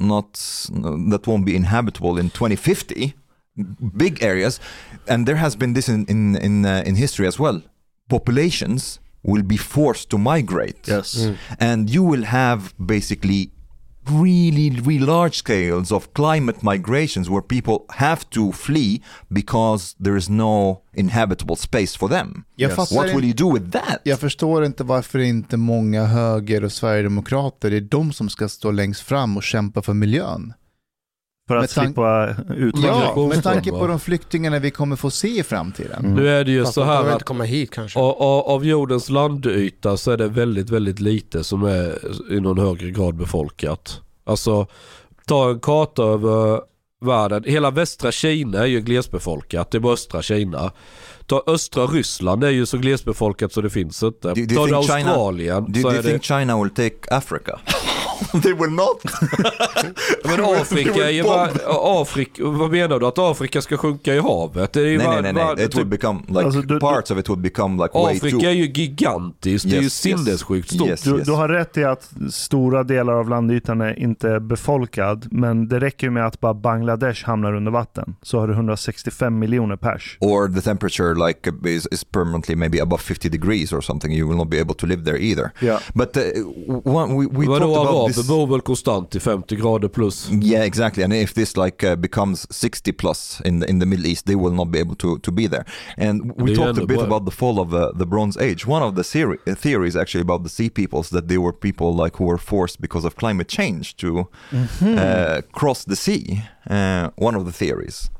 that won't be inhabitable in 2050, big areas, and there has been this in history as well, populations will be forced to migrate. Yes. And you will have basically really large scales of climate migrations where people have to flee because there is no inhabitable space for them. What will you do with that? Jag förstår inte varför inte många höger- och sverigedemokrater är de som ska stå längst fram och kämpa för miljön. För att slippa utvandra. Ja, med tanke på de flyktingarna vi kommer få se i framtiden. Nu är det ju så här att komma hit kanske. Av jordens landyta så är det väldigt, väldigt lite som är i någon högre grad befolkat. Alltså, ta en karta över världen. Hela västra Kina är ju glesbefolkat. Det är bara östra Kina. Ta östra Ryssland, det är ju så glesbefolkat så det finns inte. Ta Australien. Do you think China will take Africa? They will not. Men Afrika är ju Afrika, vad menar du? Att Afrika ska sjunka i havet? Det är ju nej. It would become like alltså, parts of it would become like way too. Afrika är ju gigantiskt. Det är ju sinnessjukt stort. Du har rätt i att stora delar av landytan är inte befolkad, men det räcker ju med att bara Bangladesh hamnar under vatten, så har du 165 miljoner pers. Or the temperature like is permanently maybe above 50 degrees or something. You will not be able to live there either. Yeah. But we talked about det bor väl konstant i 50 grader plus. Yeah, exactly. And if this like becomes 60 plus in the Middle East, they will not be able to be there. And we talked a bit about the fall of the Bronze Age. One of the theories actually about the sea peoples, that they were people like who were forced because of climate change to cross the sea. One of the theories.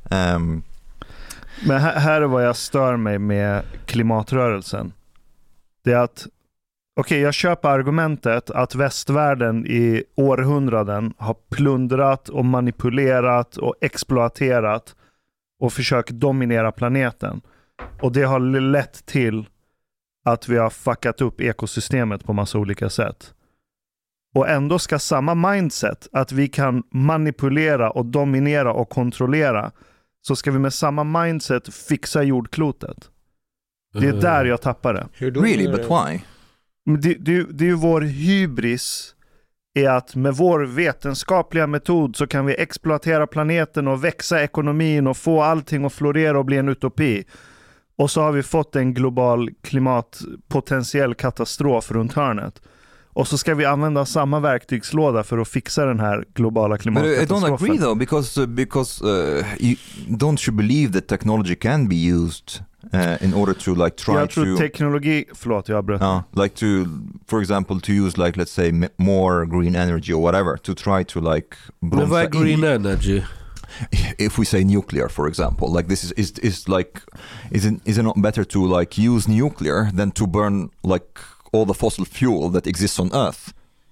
Men här är vad jag stör mig med klimatrörelsen. Det är att jag köper argumentet att västvärlden i århundraden har plundrat och manipulerat och exploaterat och försökt dominera planeten. Och det har lett till att vi har fuckat upp ekosystemet på massa olika sätt. Och ändå ska samma mindset, att vi kan manipulera och dominera och kontrollera, så ska vi med samma mindset fixa jordklotet. Det är där jag tappar det. Really, but why? Det är ju vår hybris är att med vår vetenskapliga metod så kan vi exploatera planeten och växa ekonomin och få allting att florera och bli en utopi. Och så har vi fått en global klimatpotentiell katastrof runt hörnet. Och så ska vi använda samma verktygslåda för att fixa den här globala klimatkatastrofen. But I don't agree though, because don't you believe that technology can be used in order to like try to... Jag tror teknologi... Förlåt, jag bröt. Like to, for example, to use like, let's say, more green energy or whatever, to try to like... Men vad är green energy? If we say nuclear, for example, like this is like, is it not better to like use nuclear than to burn like all the fossil fuel that exists on Earth?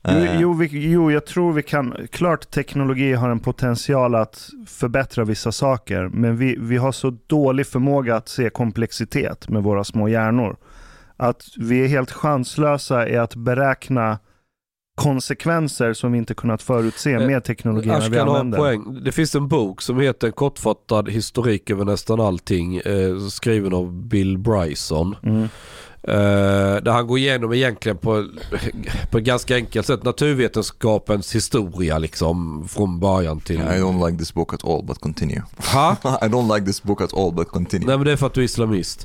Jag tror vi kan. Klart teknologi har en potential att förbättra vissa saker, men vi har så dålig förmåga att se komplexitet med våra små hjärnor. Att vi är helt chanslösa i att beräkna konsekvenser som vi inte kunnat förutse med teknologierna vi använder. Poäng. Det finns en bok som heter En kortfattad historik över nästan allting, skriven av Bill Bryson. Där han går igenom egentligen på ett ganska enkelt sätt naturvetenskapens historia liksom från början till... I don't like this book at all, but continue. Ha? I don't like this book at all, but continue. Nej, men det är för att du är islamist.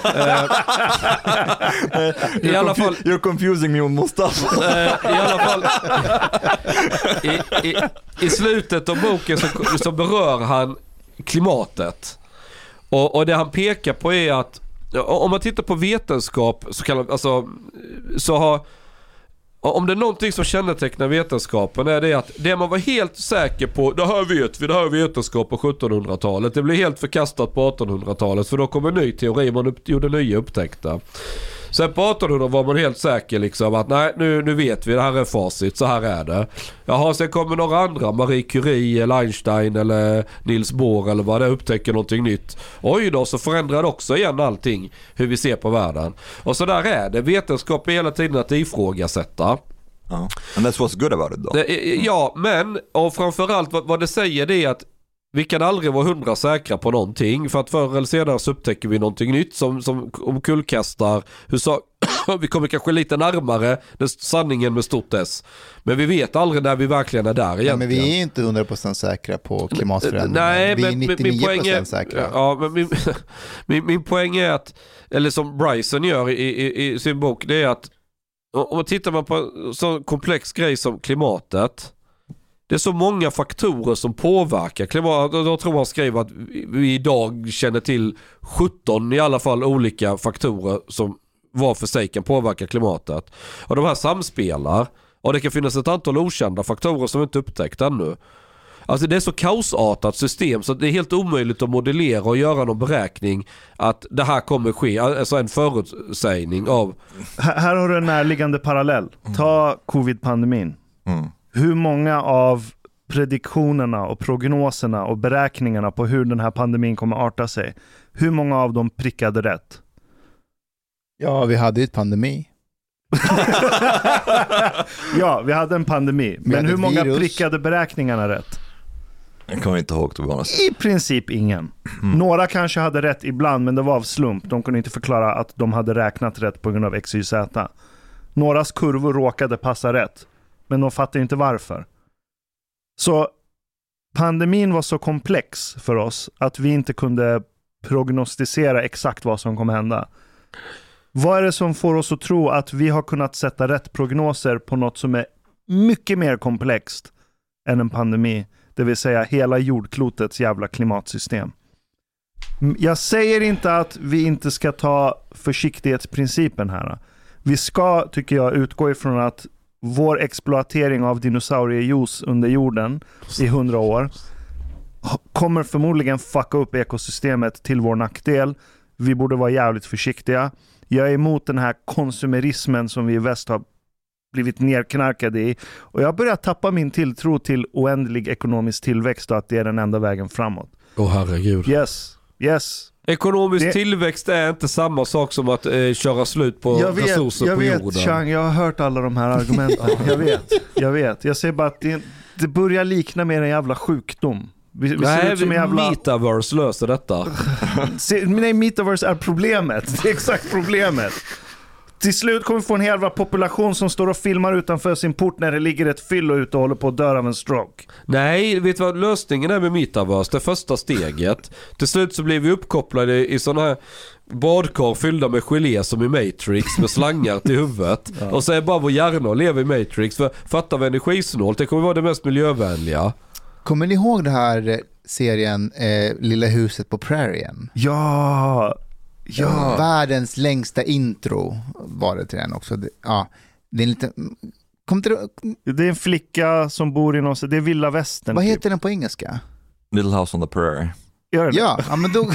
I alla fall... You're confusing me on Mustafa. I alla fall... I slutet av boken så berör han klimatet. Och det han pekar på är att om man tittar på vetenskap så kan om det är någonting som kännetecknar vetenskapen är det att det man var helt säker på, det här vetenskap på 1700-talet, det blev helt förkastat på 1800-talet för då kom en ny teori, man gjorde nya upptäckter. Sen på 1800 var man helt säker liksom att nej, nu vet vi, det här är facit, så här är det. Jaha, sen kommer några andra, Marie Curie eller Einstein eller Niels Bohr eller vad det, upptäcker någonting nytt. Oj då, så förändrar det också igen allting, hur vi ser på världen. Och så där är det, vetenskap är hela tiden att ifrågasätta. And that's what's good about it då. Ja, men och framförallt vad det säger det är att vi kan aldrig vara 100 säkra på någonting, för att förr eller senare så upptäcker vi någonting nytt som omkullkastar vi kommer kanske lite närmare sanningen med stort S. Men vi vet aldrig när vi verkligen är där egentligen. Ja, men vi är inte 100% säkra på klimatförändringen. Nej, vi är men 99% säkra. Ja, men min poäng är att, eller som Bryson gör i sin bok, det är att om man tittar på en så komplex grej som klimatet, det är så många faktorer som påverkar klimatet. Jag tror han skrev att vi idag känner till 17 i alla fall olika faktorer som var för sig kan påverka klimatet. Och de här samspelar. Och det kan finnas ett antal okända faktorer som inte upptäckt ännu. Alltså det är så kaosartat system så det är helt omöjligt att modellera och göra någon beräkning att det här kommer ske. Alltså en förutsägning av... Här har du en närliggande parallell. Ta covid-pandemin. Hur många av prediktionerna och prognoserna och beräkningarna på hur den här pandemin kommer arta sig, hur många av dem prickade rätt? Ja, vi hade ju ett pandemi. Ja, vi hade en pandemi. Men hur många prickade beräkningarna rätt? Jag kommer inte ihåg, I princip ingen. Några kanske hade rätt ibland, men det var av slump. De kunde inte förklara att de hade räknat rätt på grund av X, Y, Z. Någras kurvor råkade passa rätt, men de fattade inte varför. Så pandemin var så komplex för oss att vi inte kunde prognostisera exakt vad som kommer hända. Vad är det som får oss att tro att vi har kunnat sätta rätt prognoser på något som är mycket mer komplext än en pandemi? Det vill säga hela jordklotets jävla klimatsystem. Jag säger inte att vi inte ska ta försiktighetsprincipen här. Vi ska, tycker jag, utgå ifrån att vår exploatering av dinosauriejuice under jorden i 100 år kommer förmodligen fucka upp ekosystemet till vår nackdel. Vi borde vara jävligt försiktiga. Jag är emot den här konsumerismen som vi i väst har blivit nerknarkade i. Och jag börjar tappa min tilltro till oändlig ekonomisk tillväxt och att det är den enda vägen framåt. Herregud. Yes. Ekonomisk tillväxt är inte samma sak som att köra slut på resurser på jorden. Chang, jag har hört alla de här argumenten. Jag vet. Jag säger bara att det börjar likna med en jävla sjukdom. Metaverse löser detta. Nej, Metaverse är problemet. Det är exakt problemet. Till slut kommer vi få en hel population som står och filmar utanför sin port när det ligger ett fyllo ute och håller på att dö av en stroke. Nej, vet du vad lösningen är med Metaverse? Det första steget. Till slut så blir vi uppkopplade i sådana här badkar fyllda med gelé som i Matrix med slangar till huvudet. Ja. Och så är bara vår hjärna och lever i Matrix. För fattar vi energisnålt, det kommer vara det mest miljövänliga. Kommer ni ihåg det här serien Lilla huset på prärien? Ja. Världens längsta intro var det till den också. Det är en liten... Det är en flicka som bor i någon... Det är Villa Västern. Vad heter den på engelska? Little House on the Prairie. Gör det? Ja, men då...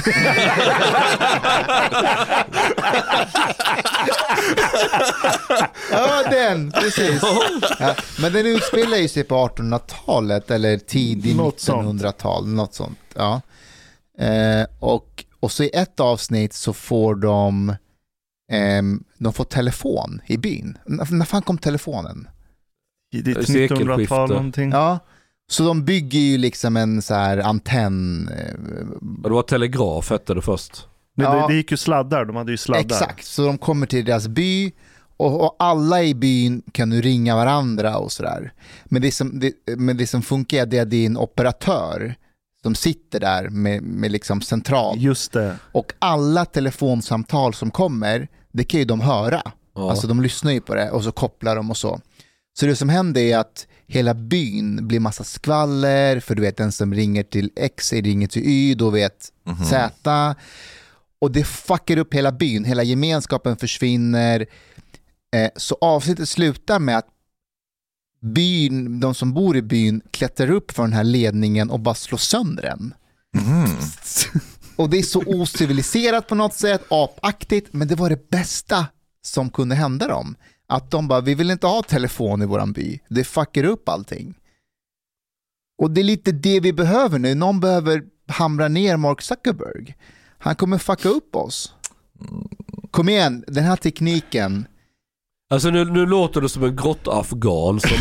ja, den, precis. Ja, men den utspelar ju sig på 1800-talet eller tidigt 1900-tal, något sånt. Ja. Och så i ett avsnitt så får de får telefon i byn. När fan kom telefonen? I ditt 1900-tal någonting. Ja. Så de bygger ju liksom en så här antenn. Det var telegraf hette det först. Det gick ju sladdar, de hade ju sladdar. Exakt, så de kommer till deras by och alla i byn kan nu ringa varandra och sådär. Men det som funkar är att det är en operatör som sitter där med liksom central. Just det. Och alla telefonsamtal som kommer, det kan ju de höra. Ja. Alltså de lyssnar ju på det och så kopplar de och så. Så det som händer är att hela byn blir massa skvaller, för du vet den som ringer till X ringer till Y, då vet Z. Och det fuckar upp hela byn, hela gemenskapen försvinner. Så avsnittet slutar med att byn, de som bor i byn klättrar upp för den här ledningen och bara slår sönder den. Och det är så ociviliserat på något sätt, apaktigt, men det var det bästa som kunde hända dem. Att de bara, vi vill inte ha telefon i våran by. Det fuckar upp allting. Och det är lite det vi behöver nu. Någon behöver hamra ner Mark Zuckerberg. Han kommer fucka upp oss. Kom igen, den här tekniken. Alltså nu låter det som en grottafghan som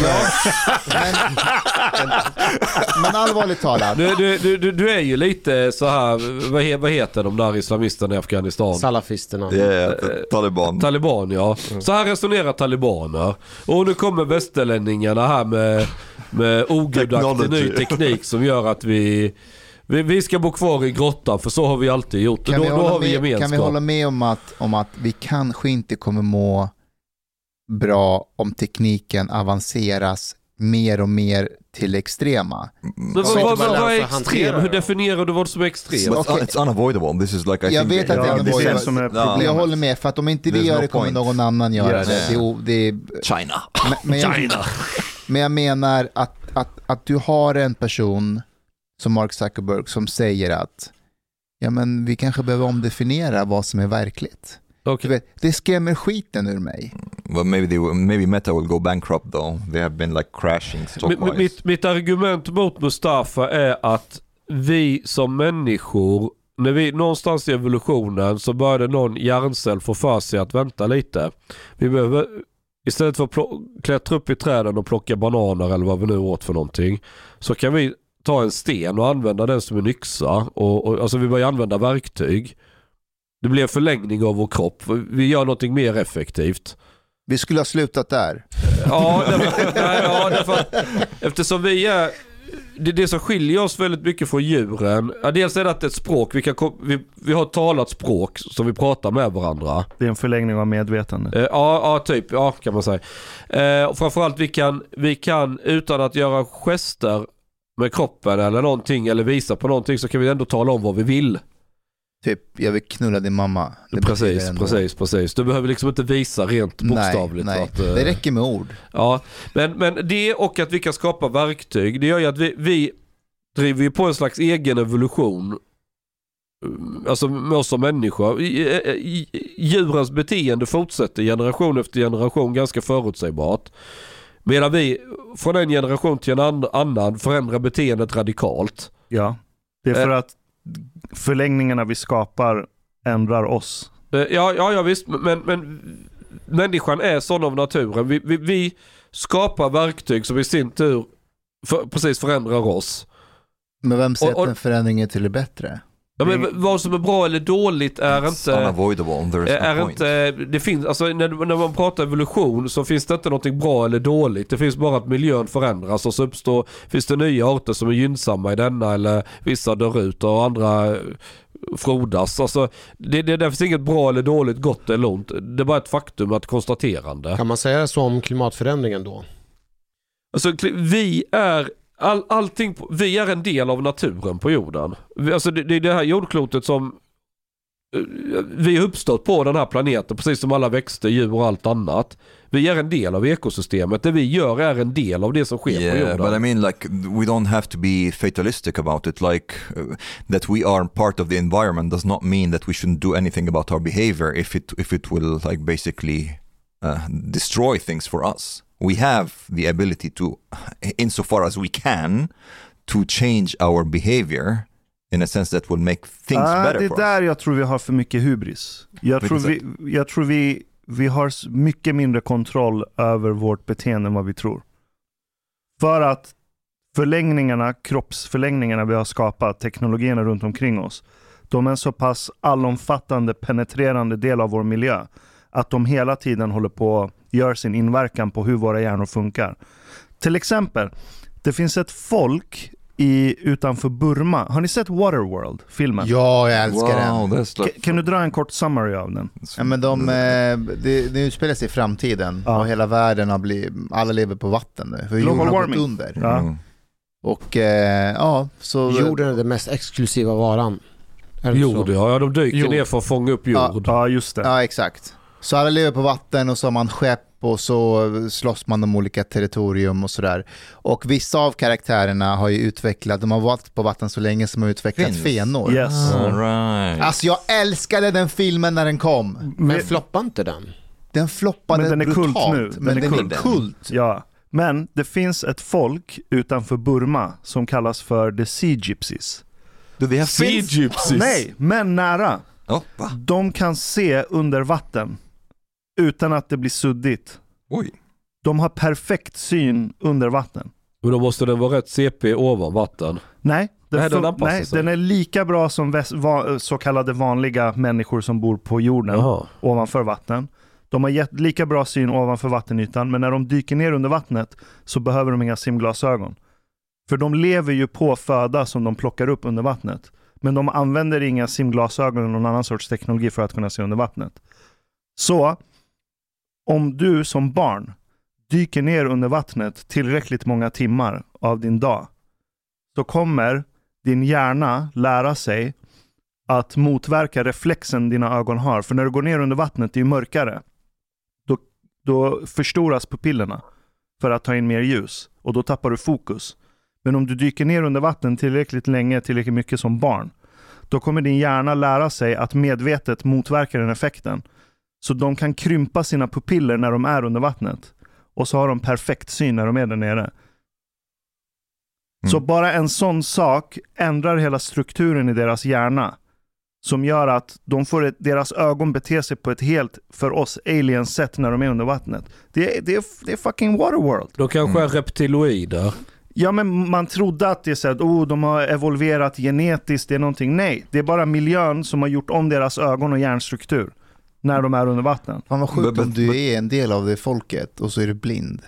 men allvarligt talat. Du är ju lite så här, vad heter de där islamisterna i Afghanistan? Salafisterna. Taliban, ja. Så här resonerar talibaner. Och nu kommer västerlänningarna här med ogudaktig ny teknik som gör att vi ska bo kvar i grottan, för så har vi alltid gjort. Då har vi gemenskap. Kan vi hålla med om att vi kanske inte kommer må bra om tekniken avanceras mer och mer till extrema. Vad är extrem? Hur definierar du vad som är extrem? It's unavoidable. This is like, jag vet att det är unavoidable. Jag håller med, för att om inte vi gör det kommer någon annan göra det. China. Men jag menar att du har en person som Mark Zuckerberg som säger att ja, men vi kanske behöver omdefiniera vad som är verkligt. Okay. Det skrämmer skiten ur mig. Well, maybe Meta will go bankrupt though. They have been like crashing stock-wise. Mitt argument mot Mustafa är att vi som människor, när vi någonstans i evolutionen så började någon hjärncell få för sig att vänta lite. Vi behöver, istället för att klättra upp i träden och plocka bananer eller vad vi nu åt för någonting, så kan vi ta en sten och använda den som en yxa. Och alltså vi börjar använda verktyg. Det blir en förlängning av vår kropp. Vi gör någonting mer effektivt. Vi skulle ha slutat där. Ja, därför eftersom vi är... Det som skiljer oss väldigt mycket från djuren. Ja, dels är det att ett språk. Vi har ett talat språk som vi pratar med varandra. Det är en förlängning av medvetande. Ja, typ. Ja, kan man säga. Och framförallt vi kan utan att göra gester med kroppen eller någonting, eller visa på någonting, så kan vi ändå tala om vad vi vill. Typ, jag vill knulla din mamma. Precis. Du behöver liksom inte visa rent bokstavligt. Nej. Att, det räcker med ord. Ja, men det, och att vi kan skapa verktyg, det gör ju att vi driver ju på en slags egen evolution. Alltså med oss som människor. Djurens beteende fortsätter generation efter generation ganska förutsägbart. Medan vi från en generation till en annan förändrar beteendet radikalt. Ja, det är för att förlängningarna vi skapar ändrar oss. Ja visst, men människan är sån av naturen. Vi skapar verktyg som i sin tur precis förändrar oss. Men vem sätter en förändring till det bättre? Ja, men vad som är bra eller dåligt är inte unavoidable. There is no point. Det finns, alltså när man pratar evolution så finns det inte någonting bra eller dåligt. Det finns bara att miljön förändras och så finns det nya arter som är gynnsamma i denna, eller vissa dör ut och andra frodas. Alltså det finns inget bra eller dåligt, gott eller ont. Det är bara ett faktum, ett konstaterande. Kan man säga så om klimatförändringen då? Alltså vi är vi är en del av naturen på jorden. Alltså det är det här jordklotet som vi har uppstått på, den här planeten, precis som alla växter, djur och allt annat. Vi är en del av ekosystemet. Det vi gör är en del av det som sker på jorden. But I mean, like, we don't have to be fatalistic about it. Like, that we are part of the environment does not mean that we shouldn't do anything about our behavior if it will, like, basically destroy things for us. We have the ability to, insofar as we can, to change our behavior in a sense that will make things better det for där us. jag tror vi har för mycket hubris. Jag tror vi har mycket mindre kontroll över vårt beteende än vad vi tror. För att kroppsförlängningarna vi har skapat, teknologierna runt omkring oss, de är en så pass allomfattande, penetrerande del av vår miljö att de hela tiden håller på att göra sin inverkan på hur våra hjärnor funkar. Till exempel, det finns ett folk utanför Burma. Har ni sett Waterworld, filmen? Ja, jag älskar den. Kan du dra en kort summary av den? Ja, men det utspelar sig i framtiden och hela världen alla lever på vatten nu. För jorden har gått under. Ja. Och så... Jorden är den mest exklusiva varan. Jord, de dyker ner för att fånga upp jord. Ja, just det. Ja, exakt. Så alla lever på vatten och så har man skepp och så slåss man om olika territorium och sådär. Och vissa av karaktärerna har ju utvecklat, de har varit på vatten så länge som har utvecklat fenor. Yes. All right. Alltså jag älskade den filmen när den kom. Men floppade inte den? Den floppade men den är brutalt. kult nu. Men den är kult. Ja. Men det finns ett folk utanför Burma som kallas för the Sea Gypsies. Do they have Sea Gypsies? Nej, men nära. Va? De kan se under vatten utan att det blir suddigt. Oj. De har perfekt syn under vatten. Men då måste den vara rätt CP ovan vatten. Nej, den är lika bra som så kallade vanliga människor som bor på jorden. Jaha. Ovanför vatten. De har lika bra syn ovanför vattenytan, men när de dyker ner under vattnet så behöver de inga simglasögon. För de lever ju på föda som de plockar upp under vattnet. Men de använder inga simglasögon eller någon annan sorts teknologi för att kunna se under vattnet. Så om du som barn dyker ner under vattnet tillräckligt många timmar av din dag, så kommer din hjärna lära sig att motverka reflexen dina ögon har. För när du går ner under vattnet, det är ju mörkare. Då förstoras pupillerna för att ta in mer ljus. Och då tappar du fokus. Men om du dyker ner under vatten tillräckligt länge, tillräckligt mycket som barn, då kommer din hjärna lära sig att medvetet motverka den effekten. Så de kan krympa sina pupiller när de är under vattnet. Och så har de perfekt syn när de är där nere. Så bara en sån sak ändrar hela strukturen i deras hjärna. Som gör att deras ögon beter sig på ett helt, för oss, alien sätt när de är under vattnet. Det är fucking Waterworld. De kanske är reptiloider. Ja, men man trodde att det är så att de har evolverat genetiskt, det är någonting. Nej, det är bara miljön som har gjort om deras ögon och hjärnstruktur när de är under vatten. Fan vad sjukt om du är en del av det folket och så är du blind.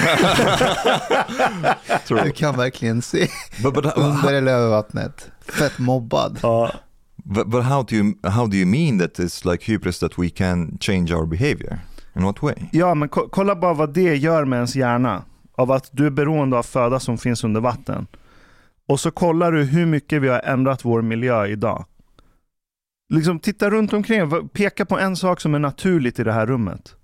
Du kan verkligen se under eller över vattnet. Fett mobbad. But how do you mean that it's like hubris that we can change our behavior? In what way? Ja, men kolla bara vad det gör med ens hjärna. Av att du är beroende av föda som finns under vatten. Och så kollar du hur mycket vi har ändrat vår miljö idag. Liksom titta runt omkring. Peka på en sak som är naturligt i det här rummet.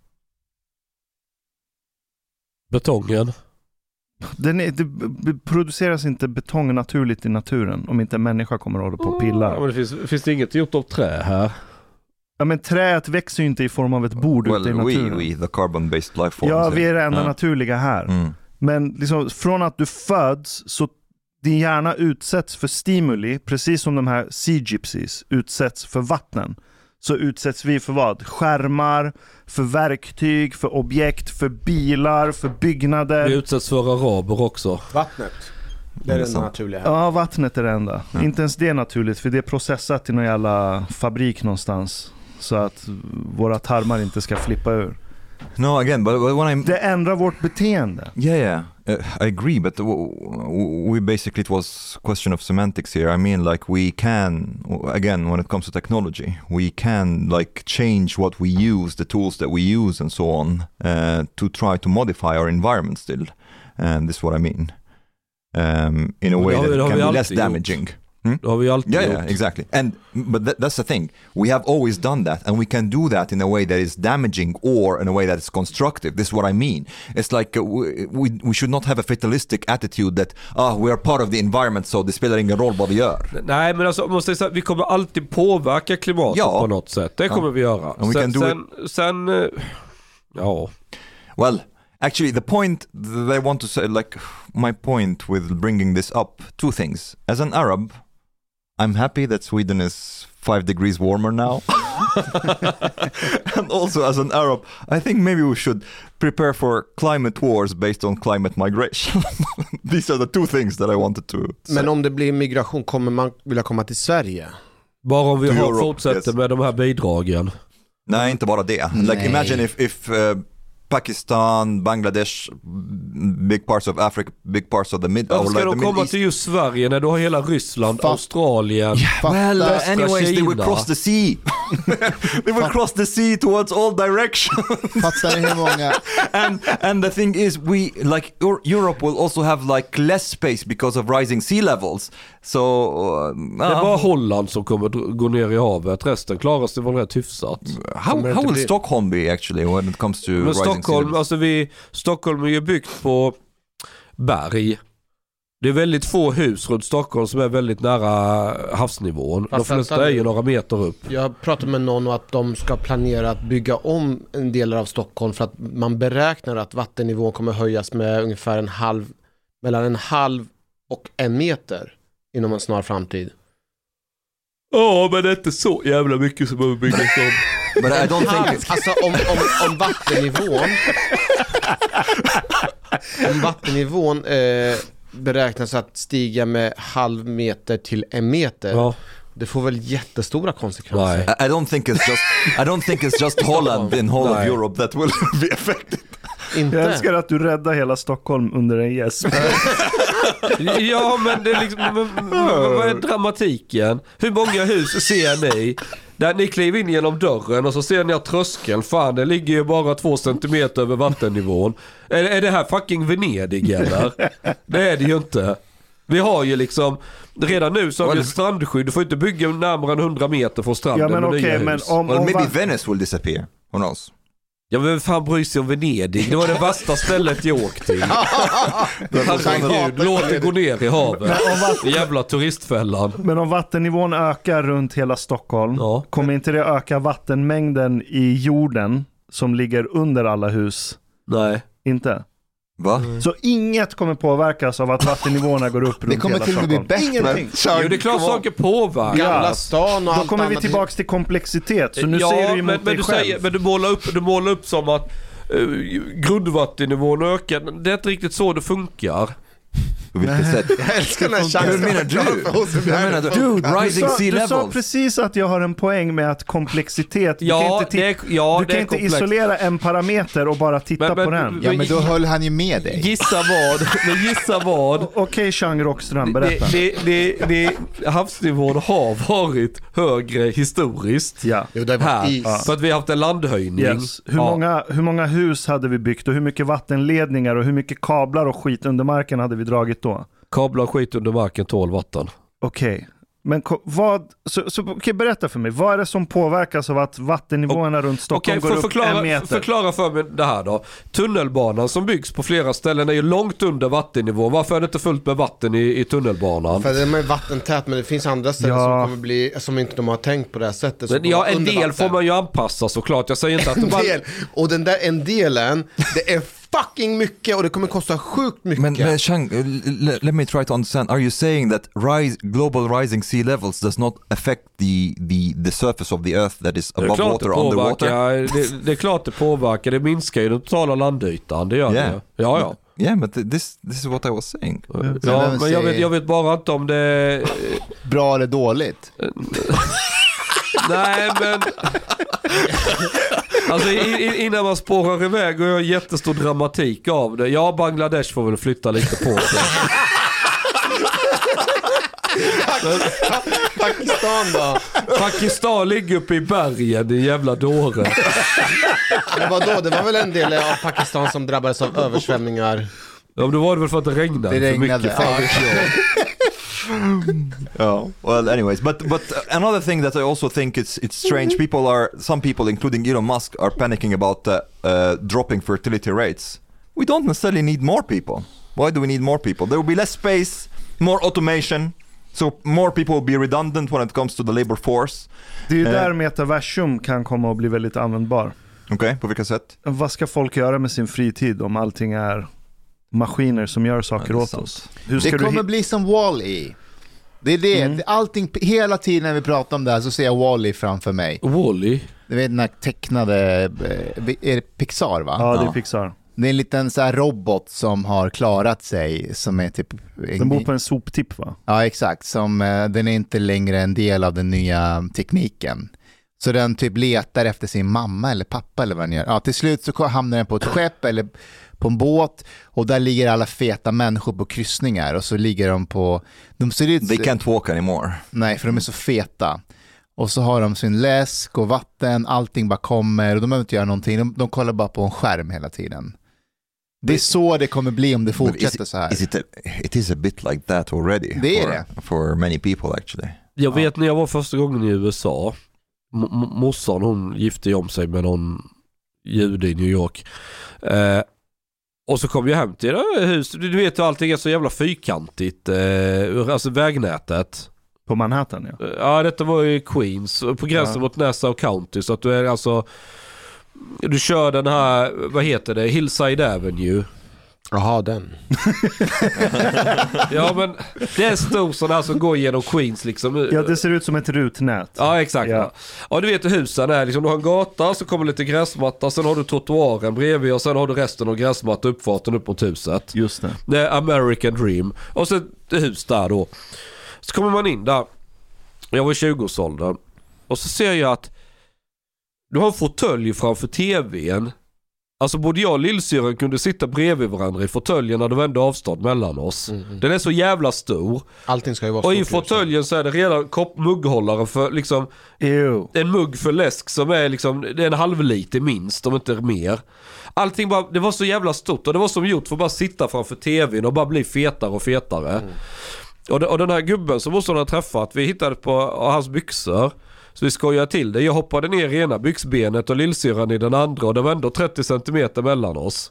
Betongen. Det produceras inte betong naturligt i naturen om inte en människa kommer att hålla på och pilla. Ja, men finns det inget gjort av trä här? Ja, men träet växer ju inte i form av ett bord ute i naturen. The carbon-based life forms. Ja, vi är det enda naturliga här. Men liksom, från att du föds så din hjärna utsätts för stimuli, precis som de här Sea Gypsies utsätts för vatten. Så utsätts vi för vad? Skärmar, för verktyg, för objekt, för bilar, för byggnader. Vi utsätts för araber också. Vattnet. Det är det naturliga här. Ja, vattnet är det enda. Inte ens det är naturligt, för det är processat i någon jävla fabrik någonstans. Så att våra tarmar inte ska flippa ur. No, again, but when det ändrar vårt beteende. Yeah. I agree, but we basically, it was question of semantics here. I mean, like, we can, again, when it comes to technology, we can like change what we use, the tools that we use and so on, to try to modify our environment still. And this is what I mean. In a way that can be less damaging. Det har vi alltid gjort. Yeah, exactly. But that's the thing. We have always done that, and we can do that in a way that is damaging or in a way that is constructive. This is what I mean. It's like we should not have a fatalistic attitude that we are part of the environment, so det spelar ingen roll vad vi gör. Nej, men alltså, måste säga, vi kommer alltid påverka klimatet på något sätt. Det kommer vi göra. Well, actually, the point that I want to say, like my point with bringing this up, two things. As an Arab, I'm happy that Sweden is 5 degrees warmer now. And also as an Arab, I think maybe we should prepare for climate wars based on climate migration. These are the two things that I wanted to say. Men om det blir migration, kommer man vilja komma till Sverige? Bara om vi fortsätter med de här bidragen. Nej, inte bara det. Like imagine if Pakistan, Bangladesh, big parts of Africa, big parts of the mid. Varför ska de komma till just Sverige när du har hela Ryssland, Australien? Well, anyways, they will cross the sea. They will cross the sea towards all directions. Fattar ni hur många? And the thing is, we like Europe will also have like less space because of rising sea levels. So det är bara Holland som kommer gå ner i havet. Resten klarar sig väl rätt hyfsat. How will Stockholm be actually when it comes to rising sea levels? Alltså Stockholm är ju byggt på berg. Det är väldigt få hus runt Stockholm som är väldigt nära havsnivån. De flesta är ju några meter upp. Jag pratade med någon och att de ska planera att bygga om en del av Stockholm för att man beräknar att vattennivån kommer höjas med ungefär mellan en halv och 1 meter inom en snar framtid. Ja, men det är inte så jävla mycket som behöver byggas om. But I don't think alltså om vattennivån beräknas att stiga med 0,5 meter till 1 meter. Ja. Det får väl jättestora konsekvenser. I don't think it's just Holland in whole of Europe that will be affected. Jag älskar att du räddar hela Stockholm under en gäsp. Ja, men det är liksom, vad är dramatiken? Hur många hus ser ni där ni kliver in genom dörren och så ser ni att tröskeln, fan, det ligger ju bara 2 centimeter över vattennivån. Är det här fucking Venedig eller? Det är det ju inte. Vi har ju liksom redan nu så har vi ett strandskydd. Du får inte bygga närmare än 100 meter från stranden. Ja, men okej, men maybe Venice will disappear. Who knows? Ja, men fan bryr sig om Venedig? Det var det värsta stället jag åkte till. Låt det gå ner i havet. Jävla turistfällan. Men om vattennivån ökar runt hela Stockholm, kommer inte det öka vattenmängden i jorden som ligger under alla hus? Nej. Inte? Va? Så inget kommer påverkas av att vattennivåerna går upp runt hela Stockholm. Det kommer till och med bli bättre. Jo, det är klart saker påverkar. Gamla stan och då allt kommer vi annat. tillbaks till komplexitet. Så nu säger du emot dig själv. Men du målar upp som att grundvattennivån ökar. Det är inte riktigt så det funkar. Jag älskar den här chansen. Dude, rising sea levels. Du sa precis att jag har en poäng med att komplexitet. Du kan inte isolera en parameter och bara titta på den. Ja, men då höll han ju med dig. Gissa vad. Okej, Chang Rockström, berätta. Havsnivån har varit högre historiskt. Ja. Jo, det var för att vi har haft en landhöjning. Yes. Hur många hus hade vi byggt och hur mycket vattenledningar och hur mycket kablar och skit under marken hade vi dragit då? Kablar och skit under marken tål vatten. Okej. Men okej, berätta för mig. Vad är det som påverkas av att vattennivåerna runt Stockholm går upp 1 meter? Förklara för mig det här då. Tunnelbanan som byggs på flera ställen är ju långt under vattennivå. Varför är det inte fullt med vatten i tunnelbanan? För det är vattentät, men det finns andra ställen som kommer bli, som inte de har tänkt på det här sättet. Men, en del får man ju anpassa såklart. Jag säger inte att och den där en delen, det är fucking mycket och det kommer kosta sjukt mycket. Men Chang, let me try to understand. Are you saying that global rising sea levels does not affect the surface of the earth that is above water, underwater? Det är klart det påverkar. Det minskar ju den totala landytan. Det gör det. Ja. Yeah, but this is what I was saying. Ja, men jag vet bara inte om det är bra eller dåligt. Nej, men alltså innan man spårar iväg och jag har jättestor dramatik av det. Ja, Bangladesh får väl flytta lite på sig. Pakistan då? Pakistan ligger uppe i bergen, det är jävla dåre. Men vadå? Det var väl en del av Pakistan som drabbades av översvämningar? Ja, men det var det väl för att det regnade. Det regnade. För mycket. Well, anyways, but another thing that I also think it's strange. Some people, including Elon Musk, are panicking about dropping fertility rates. We don't necessarily need more people. Why do we need more people? There will be less space, more automation, so more people will be redundant when it comes to the labor force. Det är ju där metaversum kan komma att bli väldigt användbar. Okej, på vilka sätt? Vad ska folk göra med sin fritid om allting är maskiner som gör saker åt oss? Det kommer bli som Wall-E. Det är det. Allting, hela tiden när vi pratar om det här så ser jag Wall-E framför mig. Wall-E? Du vet den här tecknade, är det Pixar va? Ja, det är Pixar. Det är en liten så här robot som har klarat sig, som är typ... Den bor på en soptipp va? Ja, exakt. Som, den är inte längre en del av den nya tekniken. Så den typ letar efter sin mamma eller pappa eller vad den gör. Ja, till slut så hamnar den på ett skepp eller på en båt och där ligger alla feta människor på kryssningar och så ligger de på... They can't walk anymore. Nej, för de är så feta. Och så har de sin läsk och vatten, allting bara kommer och de behöver inte göra någonting. De kollar bara på en skärm hela tiden. Det är så det kommer bli om det fortsätter så här. It is a bit like that already. Det är det. For many people actually. Jag vet när jag var första gången i USA. Morsan, hon gifte om sig med någon jude i New York. Och så kom jag hem till det hus. Du vet ju allting är så jävla fyrkantigt. Alltså vägnätet. På Manhattan, ja. Ja, detta var ju Queens. På gränsen mot Nassau County. Så att du är alltså... Du kör den här, vad heter det? Hillside Avenue. Jaha, den. Ja, men det är en stor sån här som går genom Queens liksom. Ja, det ser ut som ett rutnät. Ja, exakt. Ja, du vet hur husen är liksom. Du har en gata, så kommer lite gräsmatta, sen har du trottoaren bredvid och sen har du resten av gräsmatta, uppfarten upp mot huset. Just det. Det är American Dream. Och så ett hus där då. Så kommer man in där. Jag var i 20-årsåldern. Och så ser jag att du har en fåtölj framför tvn. Alltså både jag och lillsyren kunde sitta bredvid varandra i fåtöljen när det vände avstånd mellan oss. Den är så jävla stor. Allting ska ju vara och stort. Och i fåtöljen så är det redan mugghållare för liksom en mugg för läsk som är liksom, det är en halv liter minst, om inte mer. Allting bara, det var så jävla stort och det var som gjort för att bara sitta framför tvn och bara bli fetare och fetare. Och den här gubben som måste ha träffat, vi hittade på hans byxor. Så vi skojade till det. Jag hoppade ner i ena byxbenet och lillsyran i den andra och det var ändå 30 centimeter mellan oss.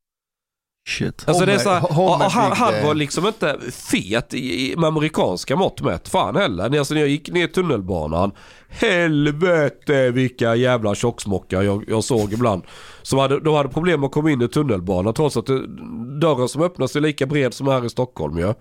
Shit. Alltså det är så här, han var liksom inte fet med amerikanska mått mätt. Fan heller. Alltså när jag gick ner tunnelbanan, helvete vilka jävla tjocksmockar jag såg ibland. De hade problem att komma in i tunnelbanan trots att dörren som öppnas är lika bred som här i Stockholm. Ja.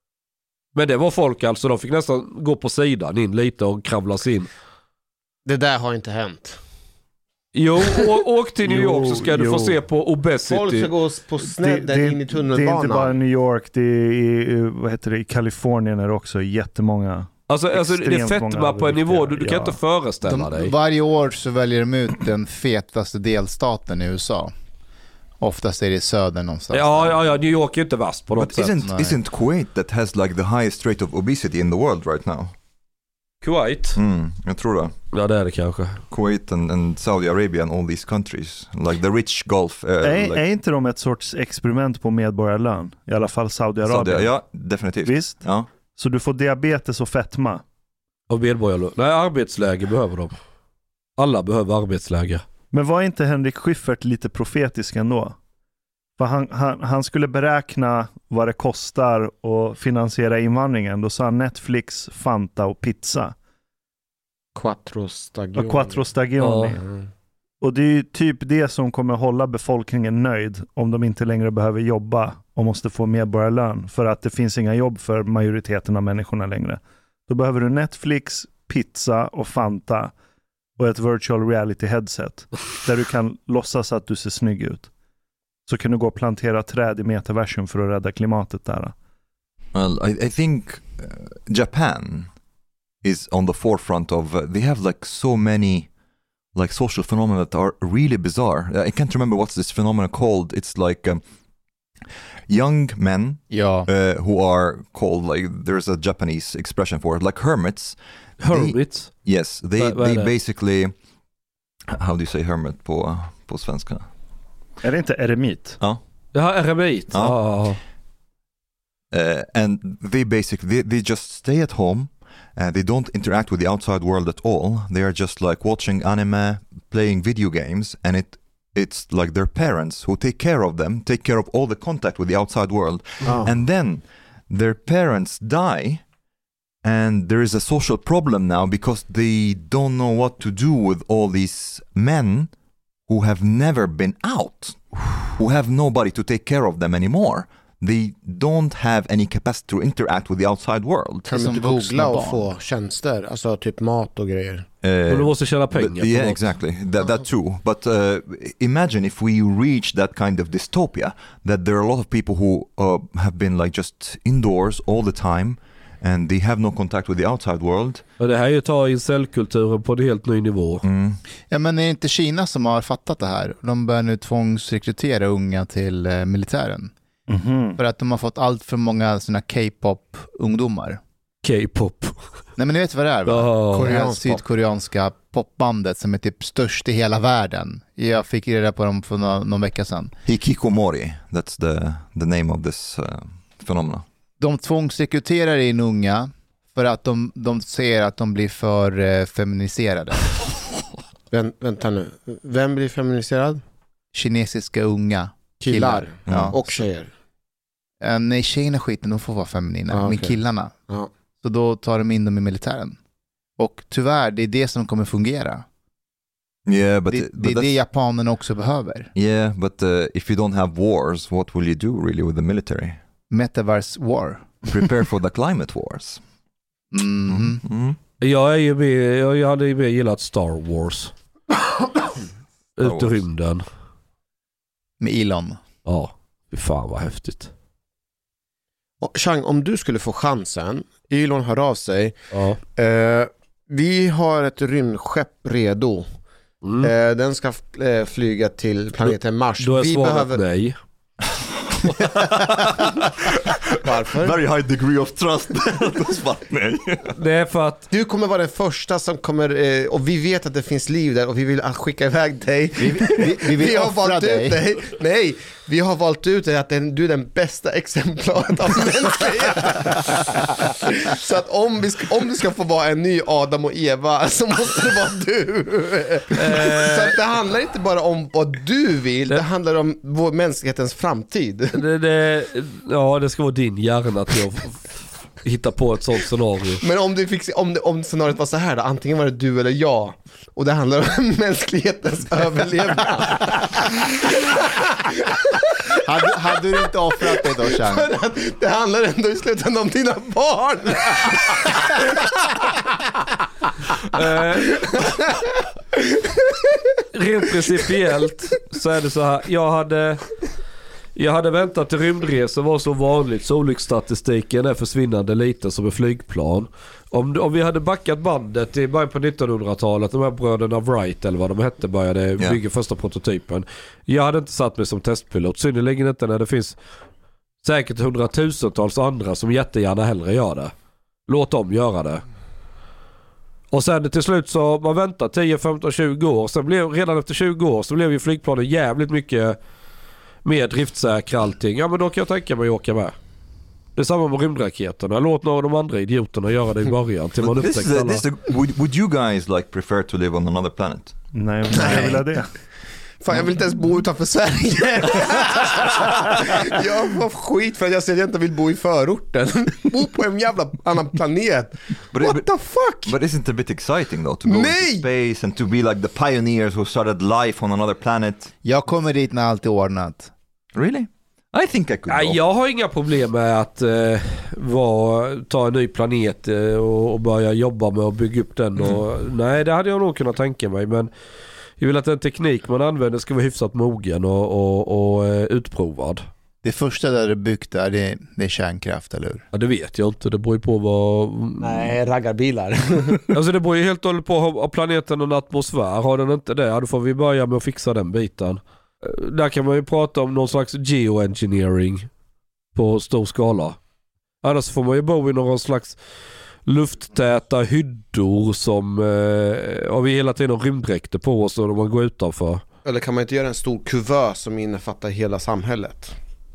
Men det var folk alltså, de fick nästan gå på sidan in lite och kravla sig in. Det där har inte hänt. Jo, åk till New York så ska du få se på obesity. Folk ska gå på snedden in i tunnelbanan. Det är inte bara New York, det är i Kalifornien är det också jättemånga. Alltså det är fetma på en nivå du kan inte föreställa dig. Varje år så väljer de ut den fetaste delstaten i USA. Oftast är det i södern någonstans. Ja, New York är inte värst på något sätt. Isn't Kuwait that has like the highest rate of obesity in the world right now? Kuwait? Jag tror det. Ja, det är det kanske. Kuwait and Saudi Arabia and all these countries. Like the rich Gulf. Är inte de ett sorts experiment på medborgarlön? I alla fall Saudiarabien. Ja, definitivt. Visst? Ja. Så du får diabetes och fetma? Av medborgarlön? Nej, arbetsläge behöver de. Alla behöver arbetsläge. Men var inte Henrik Schyffert lite profetisk ändå? För han skulle beräkna vad det kostar att finansiera invandringen. Då sa han Netflix, Fanta och pizza. Quattro stagioni. Quattro stagioni. Och det är ju typ det som kommer hålla befolkningen nöjd om de inte längre behöver jobba och måste få medborgarlön. För att det finns inga jobb för majoriteten av människorna längre. Då behöver du Netflix, pizza och Fanta och ett virtual reality headset där du kan låtsas att du ser snygg ut. Så kan du gå och plantera träd i metaversum för att rädda klimatet där. Well, I think Japan is on the forefront of they have like so many like social phenomena that are really bizarre. I can't remember what's this phenomenon called. It's like young men who are called, like, there's a Japanese expression for it, like hermits. Hermits? They basically, how do you say hermit på svenska? Är det inte eremit? Ja. Ja, eremit. Ja. And they just stay at home. They don't interact with the outside world at all. They are just like watching anime, playing video games, and it's like their parents who take care of them, take care of all the contact with the outside world. And then their parents die, and there is a social problem now because they don't know what to do with all these men who have never been out, who have nobody to take care of them anymore. They don't have any capacity to interact with the outside world. Kan man inte googla och få tjänster, alltså typ mat och grejer? Men du måste tjäna pengar. Yeah, exactly. That too. But imagine if we reach that kind of dystopia, that there are a lot of people who have been like just indoors all the time and they have no contact with the outside world. Och det här är ju att ta incel-kulturen på en helt ny nivå. Ja, men är det inte Kina som har fattat det här? De börjar nu tvångsrekrytera unga till militären. För att de har fått allt för många såna K-pop-ungdomar. K-pop. Nej, men ni vet vad det är, va? Det här sydkoreanska popbandet som är typ störst i hela världen. Jag fick reda på dem för någon vecka sedan. Hikikomori, that's the name of this phenomena. De tvångsrekryterar in unga för att de ser att de blir för feminiserade. Vänta nu, vem blir feminiserad? Kinesiska unga. Killar. Ja. Och tjejer. Nej, tjejerna skiten, de får vara feminina. Men killarna. Så då tar de in dem i militären. Och tyvärr, det är det som kommer fungera. Yeah, but det är det japanerna också behöver. Yeah, but if you don't have wars, what will you do really with the military? Metaverse war. Prepare for the climate wars. Jag är ju med, jag hade ju mer gillat Star Wars. Ut i rymden. Med Elon. Ja, fan vad häftigt. Och Chang, om du skulle få chansen, Elon hör av sig. Vi har ett rymdskepp redo. Den ska flyga till planeten Mars. Då är svaret nej. Varför? Very high degree of trust. Det är för att du kommer vara den första som kommer, och vi vet att det finns liv där och vi vill skicka iväg dig. Vi har valt ut dig. Nej, vi har valt ut dig att du är den bästa exemplaret av mänskligheten. Så att om du ska få vara en ny Adam och Eva så måste det vara du. Så att det handlar inte bara om vad du vill, det handlar om vår mänsklighetens framtid. Det ska vara din hjärna att jag hittar på ett sånt scenario. Men om scenariot var så här då, antingen var det du eller jag, och det handlar om mänsklighetens överlevnad. Hade du inte offrat dig då, Chang? Det handlar ändå i slutändan om dina barn. Rent principiellt så är det så här. Jag hade väntat till rymdresor var så vanligt, så olycksstatistiken är försvinnande liten som en flygplan. Om vi hade backat bandet i början på 1900-talet, de här bröderna Wright eller vad de hette började bygga första prototypen. Jag hade inte satt mig som testpilot, synnerligen inte när det finns säkert hundratusentals andra som jättegärna hellre gör det. Låt dem göra det. Och sen till slut så man väntar 10, 15, 20 år. Sen redan efter 20 år så blev ju flygplanen jävligt mycket mer driftsäkra allting. Ja, men då kan jag tänka mig att åka med. Det är samma med rymdraketerna. Låt några av de andra idioterna göra det i början till man upptäcker alla. Would you guys like prefer to live on another planet? Nej, jag vill ha det. Fan, jag vill inte ens bo utanför Sverige. Jag får skit för att jag säger att jag inte vill bo i förorten. Bo på en jävla annan planet. What the fuck? But isn't it a bit exciting though to go into space and to be like the pioneers who started life on another planet? Jag kommer dit när allt är ordnat. Really? I think I could go. Jag har inga problem med att ta en ny planet och börja jobba med att bygga upp den. Nej, det hade jag nog kunnat tänka mig, men jag vill att den teknik man använder ska vara hyfsat mogen och utprovad. Det första där det byggt där, det är kärnkraft, eller hur? Ja, det vet jag inte. Det beror ju på vad... Nej, raggarbilar. Alltså det beror ju helt och hållet på har planeten en atmosfär. Har den inte det, då får vi börja med att fixa den biten. Där kan man ju prata om någon slags geoengineering på stor skala. Annars får man ju bo i någon slags lufttäta hyddor som har vi hela tiden rymddräkter på oss när man går utanför. Eller kan man inte göra en stor kuvös som innefattar hela samhället?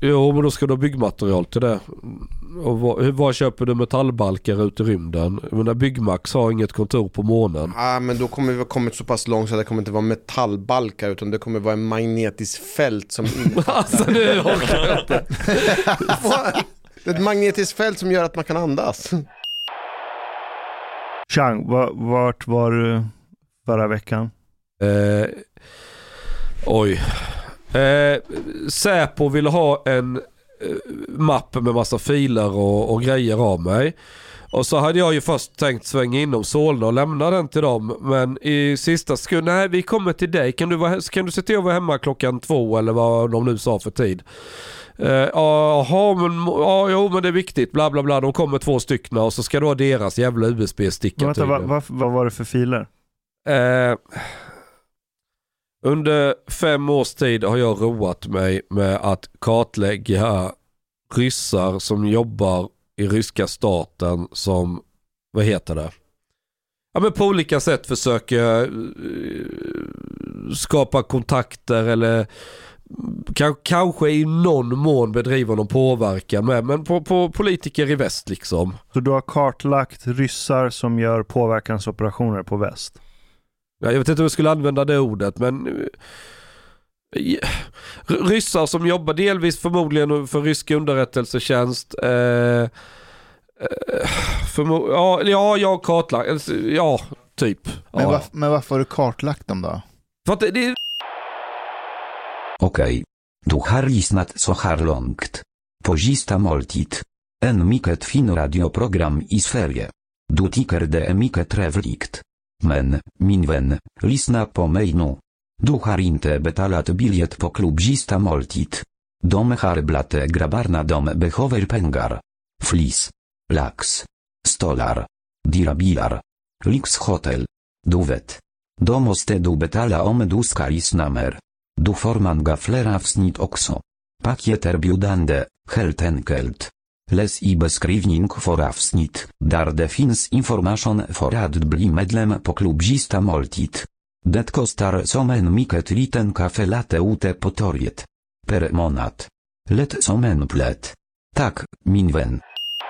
Jo, men då ska du ha byggmaterial till det. Och var köper du metallbalkar ut i rymden? Men Byggmax har inget kontor på månen. Ja, men då kommer vi ha kommit så pass långt så att det kommer inte vara metallbalkar utan det kommer vara en magnetisk fält som alltså nu orkar jag inte. Det är ett magnetiskt fält som gör att man kan andas. Chang, vart var du förra veckan? Säpo ville ha en mapp med massa filer och grejer av mig. Och så hade jag ju först tänkt svänga inom Solna och lämna den till dem. Men i sista sekund, nej vi kommer till dig. Kan du se till att vara hemma 2:00 eller vad de nu sa för tid? Men det är viktigt, bla bla bla. De kommer 2 stycken och så ska du ha deras jävla USB-stickar. Vad var det för filer? Under 5 års tid har jag roat mig med att kartlägga ryssar som jobbar i ryska staten som, vad heter det? Ja, men på olika sätt försöker skapa kontakter eller kanske i någon mån bedriva någon påverkan med, men på politiker i väst liksom. Så du har kartlagt ryssar som gör påverkansoperationer på väst? Ja, jag vet inte hur jag skulle använda det ordet, men ryssar som jobbar delvis förmodligen för rysk underrättelsetjänst. Jag har kartlagt. Ja, typ. Men varför har du kartlagt dem då? För att det... Okej. Du har lyssnat så här långt. På sista måltid. En mycket fin radioprogram i Sverige. Du tycker det är mycket trevligt. Men, min vän, lyssna på mig nu. Du har inte betalat bilet på klubb sista måltid. De har blate grabbarna behöver pengar. Flis. Lax. Stolar. Dirabilar. Lyxhotel. Du vet. De måste du betala om du ska lyssna mer. Du får många fler avsnitt också. Paket erbjudande, helt enkelt. Läs i beskrivning för avsnitt, där det finns information för att bli medlem på klubb sista måltid. Det kostar som en mycket liten kaffe latte ute på torget. Per månad. Lätt som en plätt. Tack, min vän.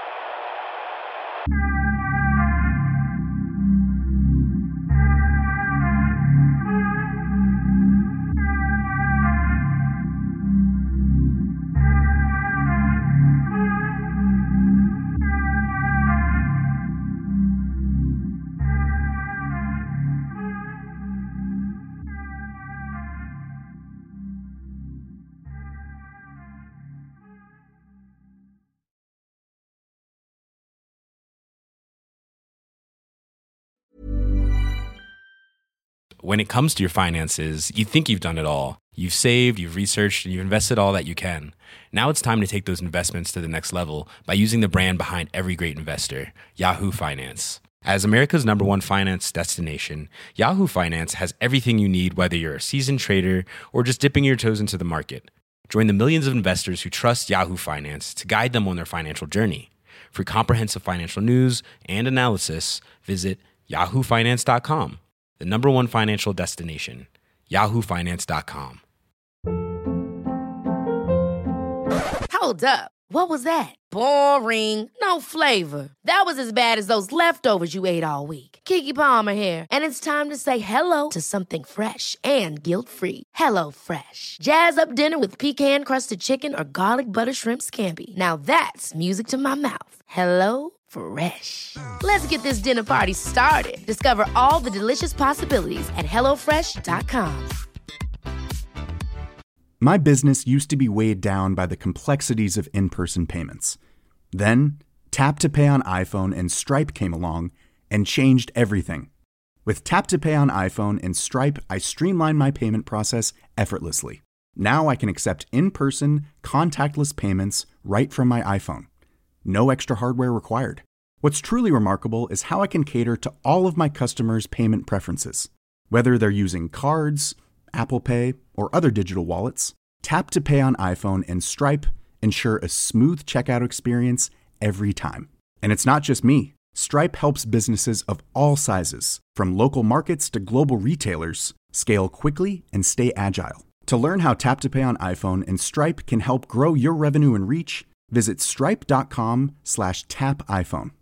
When it comes to your finances, you think you've done it all. You've saved, you've researched, and you've invested all that you can. Now it's time to take those investments to the next level by using the brand behind every great investor, Yahoo Finance. As America's #1 finance destination, Yahoo Finance has everything you need, whether you're a seasoned trader or just dipping your toes into the market. Join the millions of investors who trust Yahoo Finance to guide them on their financial journey. For comprehensive financial news and analysis, visit yahoofinance.com. The #1 financial destination, yahoofinance.com. Hold up. What was that? Boring. No flavor. That was as bad as those leftovers you ate all week. Keke Palmer here, and it's time to say hello to something fresh and guilt-free. Hello Fresh. Jazz up dinner with pecan-crusted chicken or garlic butter shrimp scampi. Now that's music to my mouth. Hello Fresh. Let's get this dinner party started. Discover all the delicious possibilities at hellofresh.com. My business used to be weighed down by the complexities of in-person payments. Then, Tap to Pay on iPhone and Stripe came along and changed everything. With Tap to Pay on iPhone and Stripe, I streamlined my payment process effortlessly. Now I can accept in-person, contactless payments right from my iPhone. No extra hardware required. What's truly remarkable is how I can cater to all of my customers' payment preferences. Whether they're using cards, Apple Pay, or other digital wallets, Tap to Pay on iPhone and Stripe ensure a smooth checkout experience every time. And it's not just me. Stripe helps businesses of all sizes, from local markets to global retailers, scale quickly and stay agile. To learn how Tap to Pay on iPhone and Stripe can help grow your revenue and reach, visit stripe.com/tapiphone.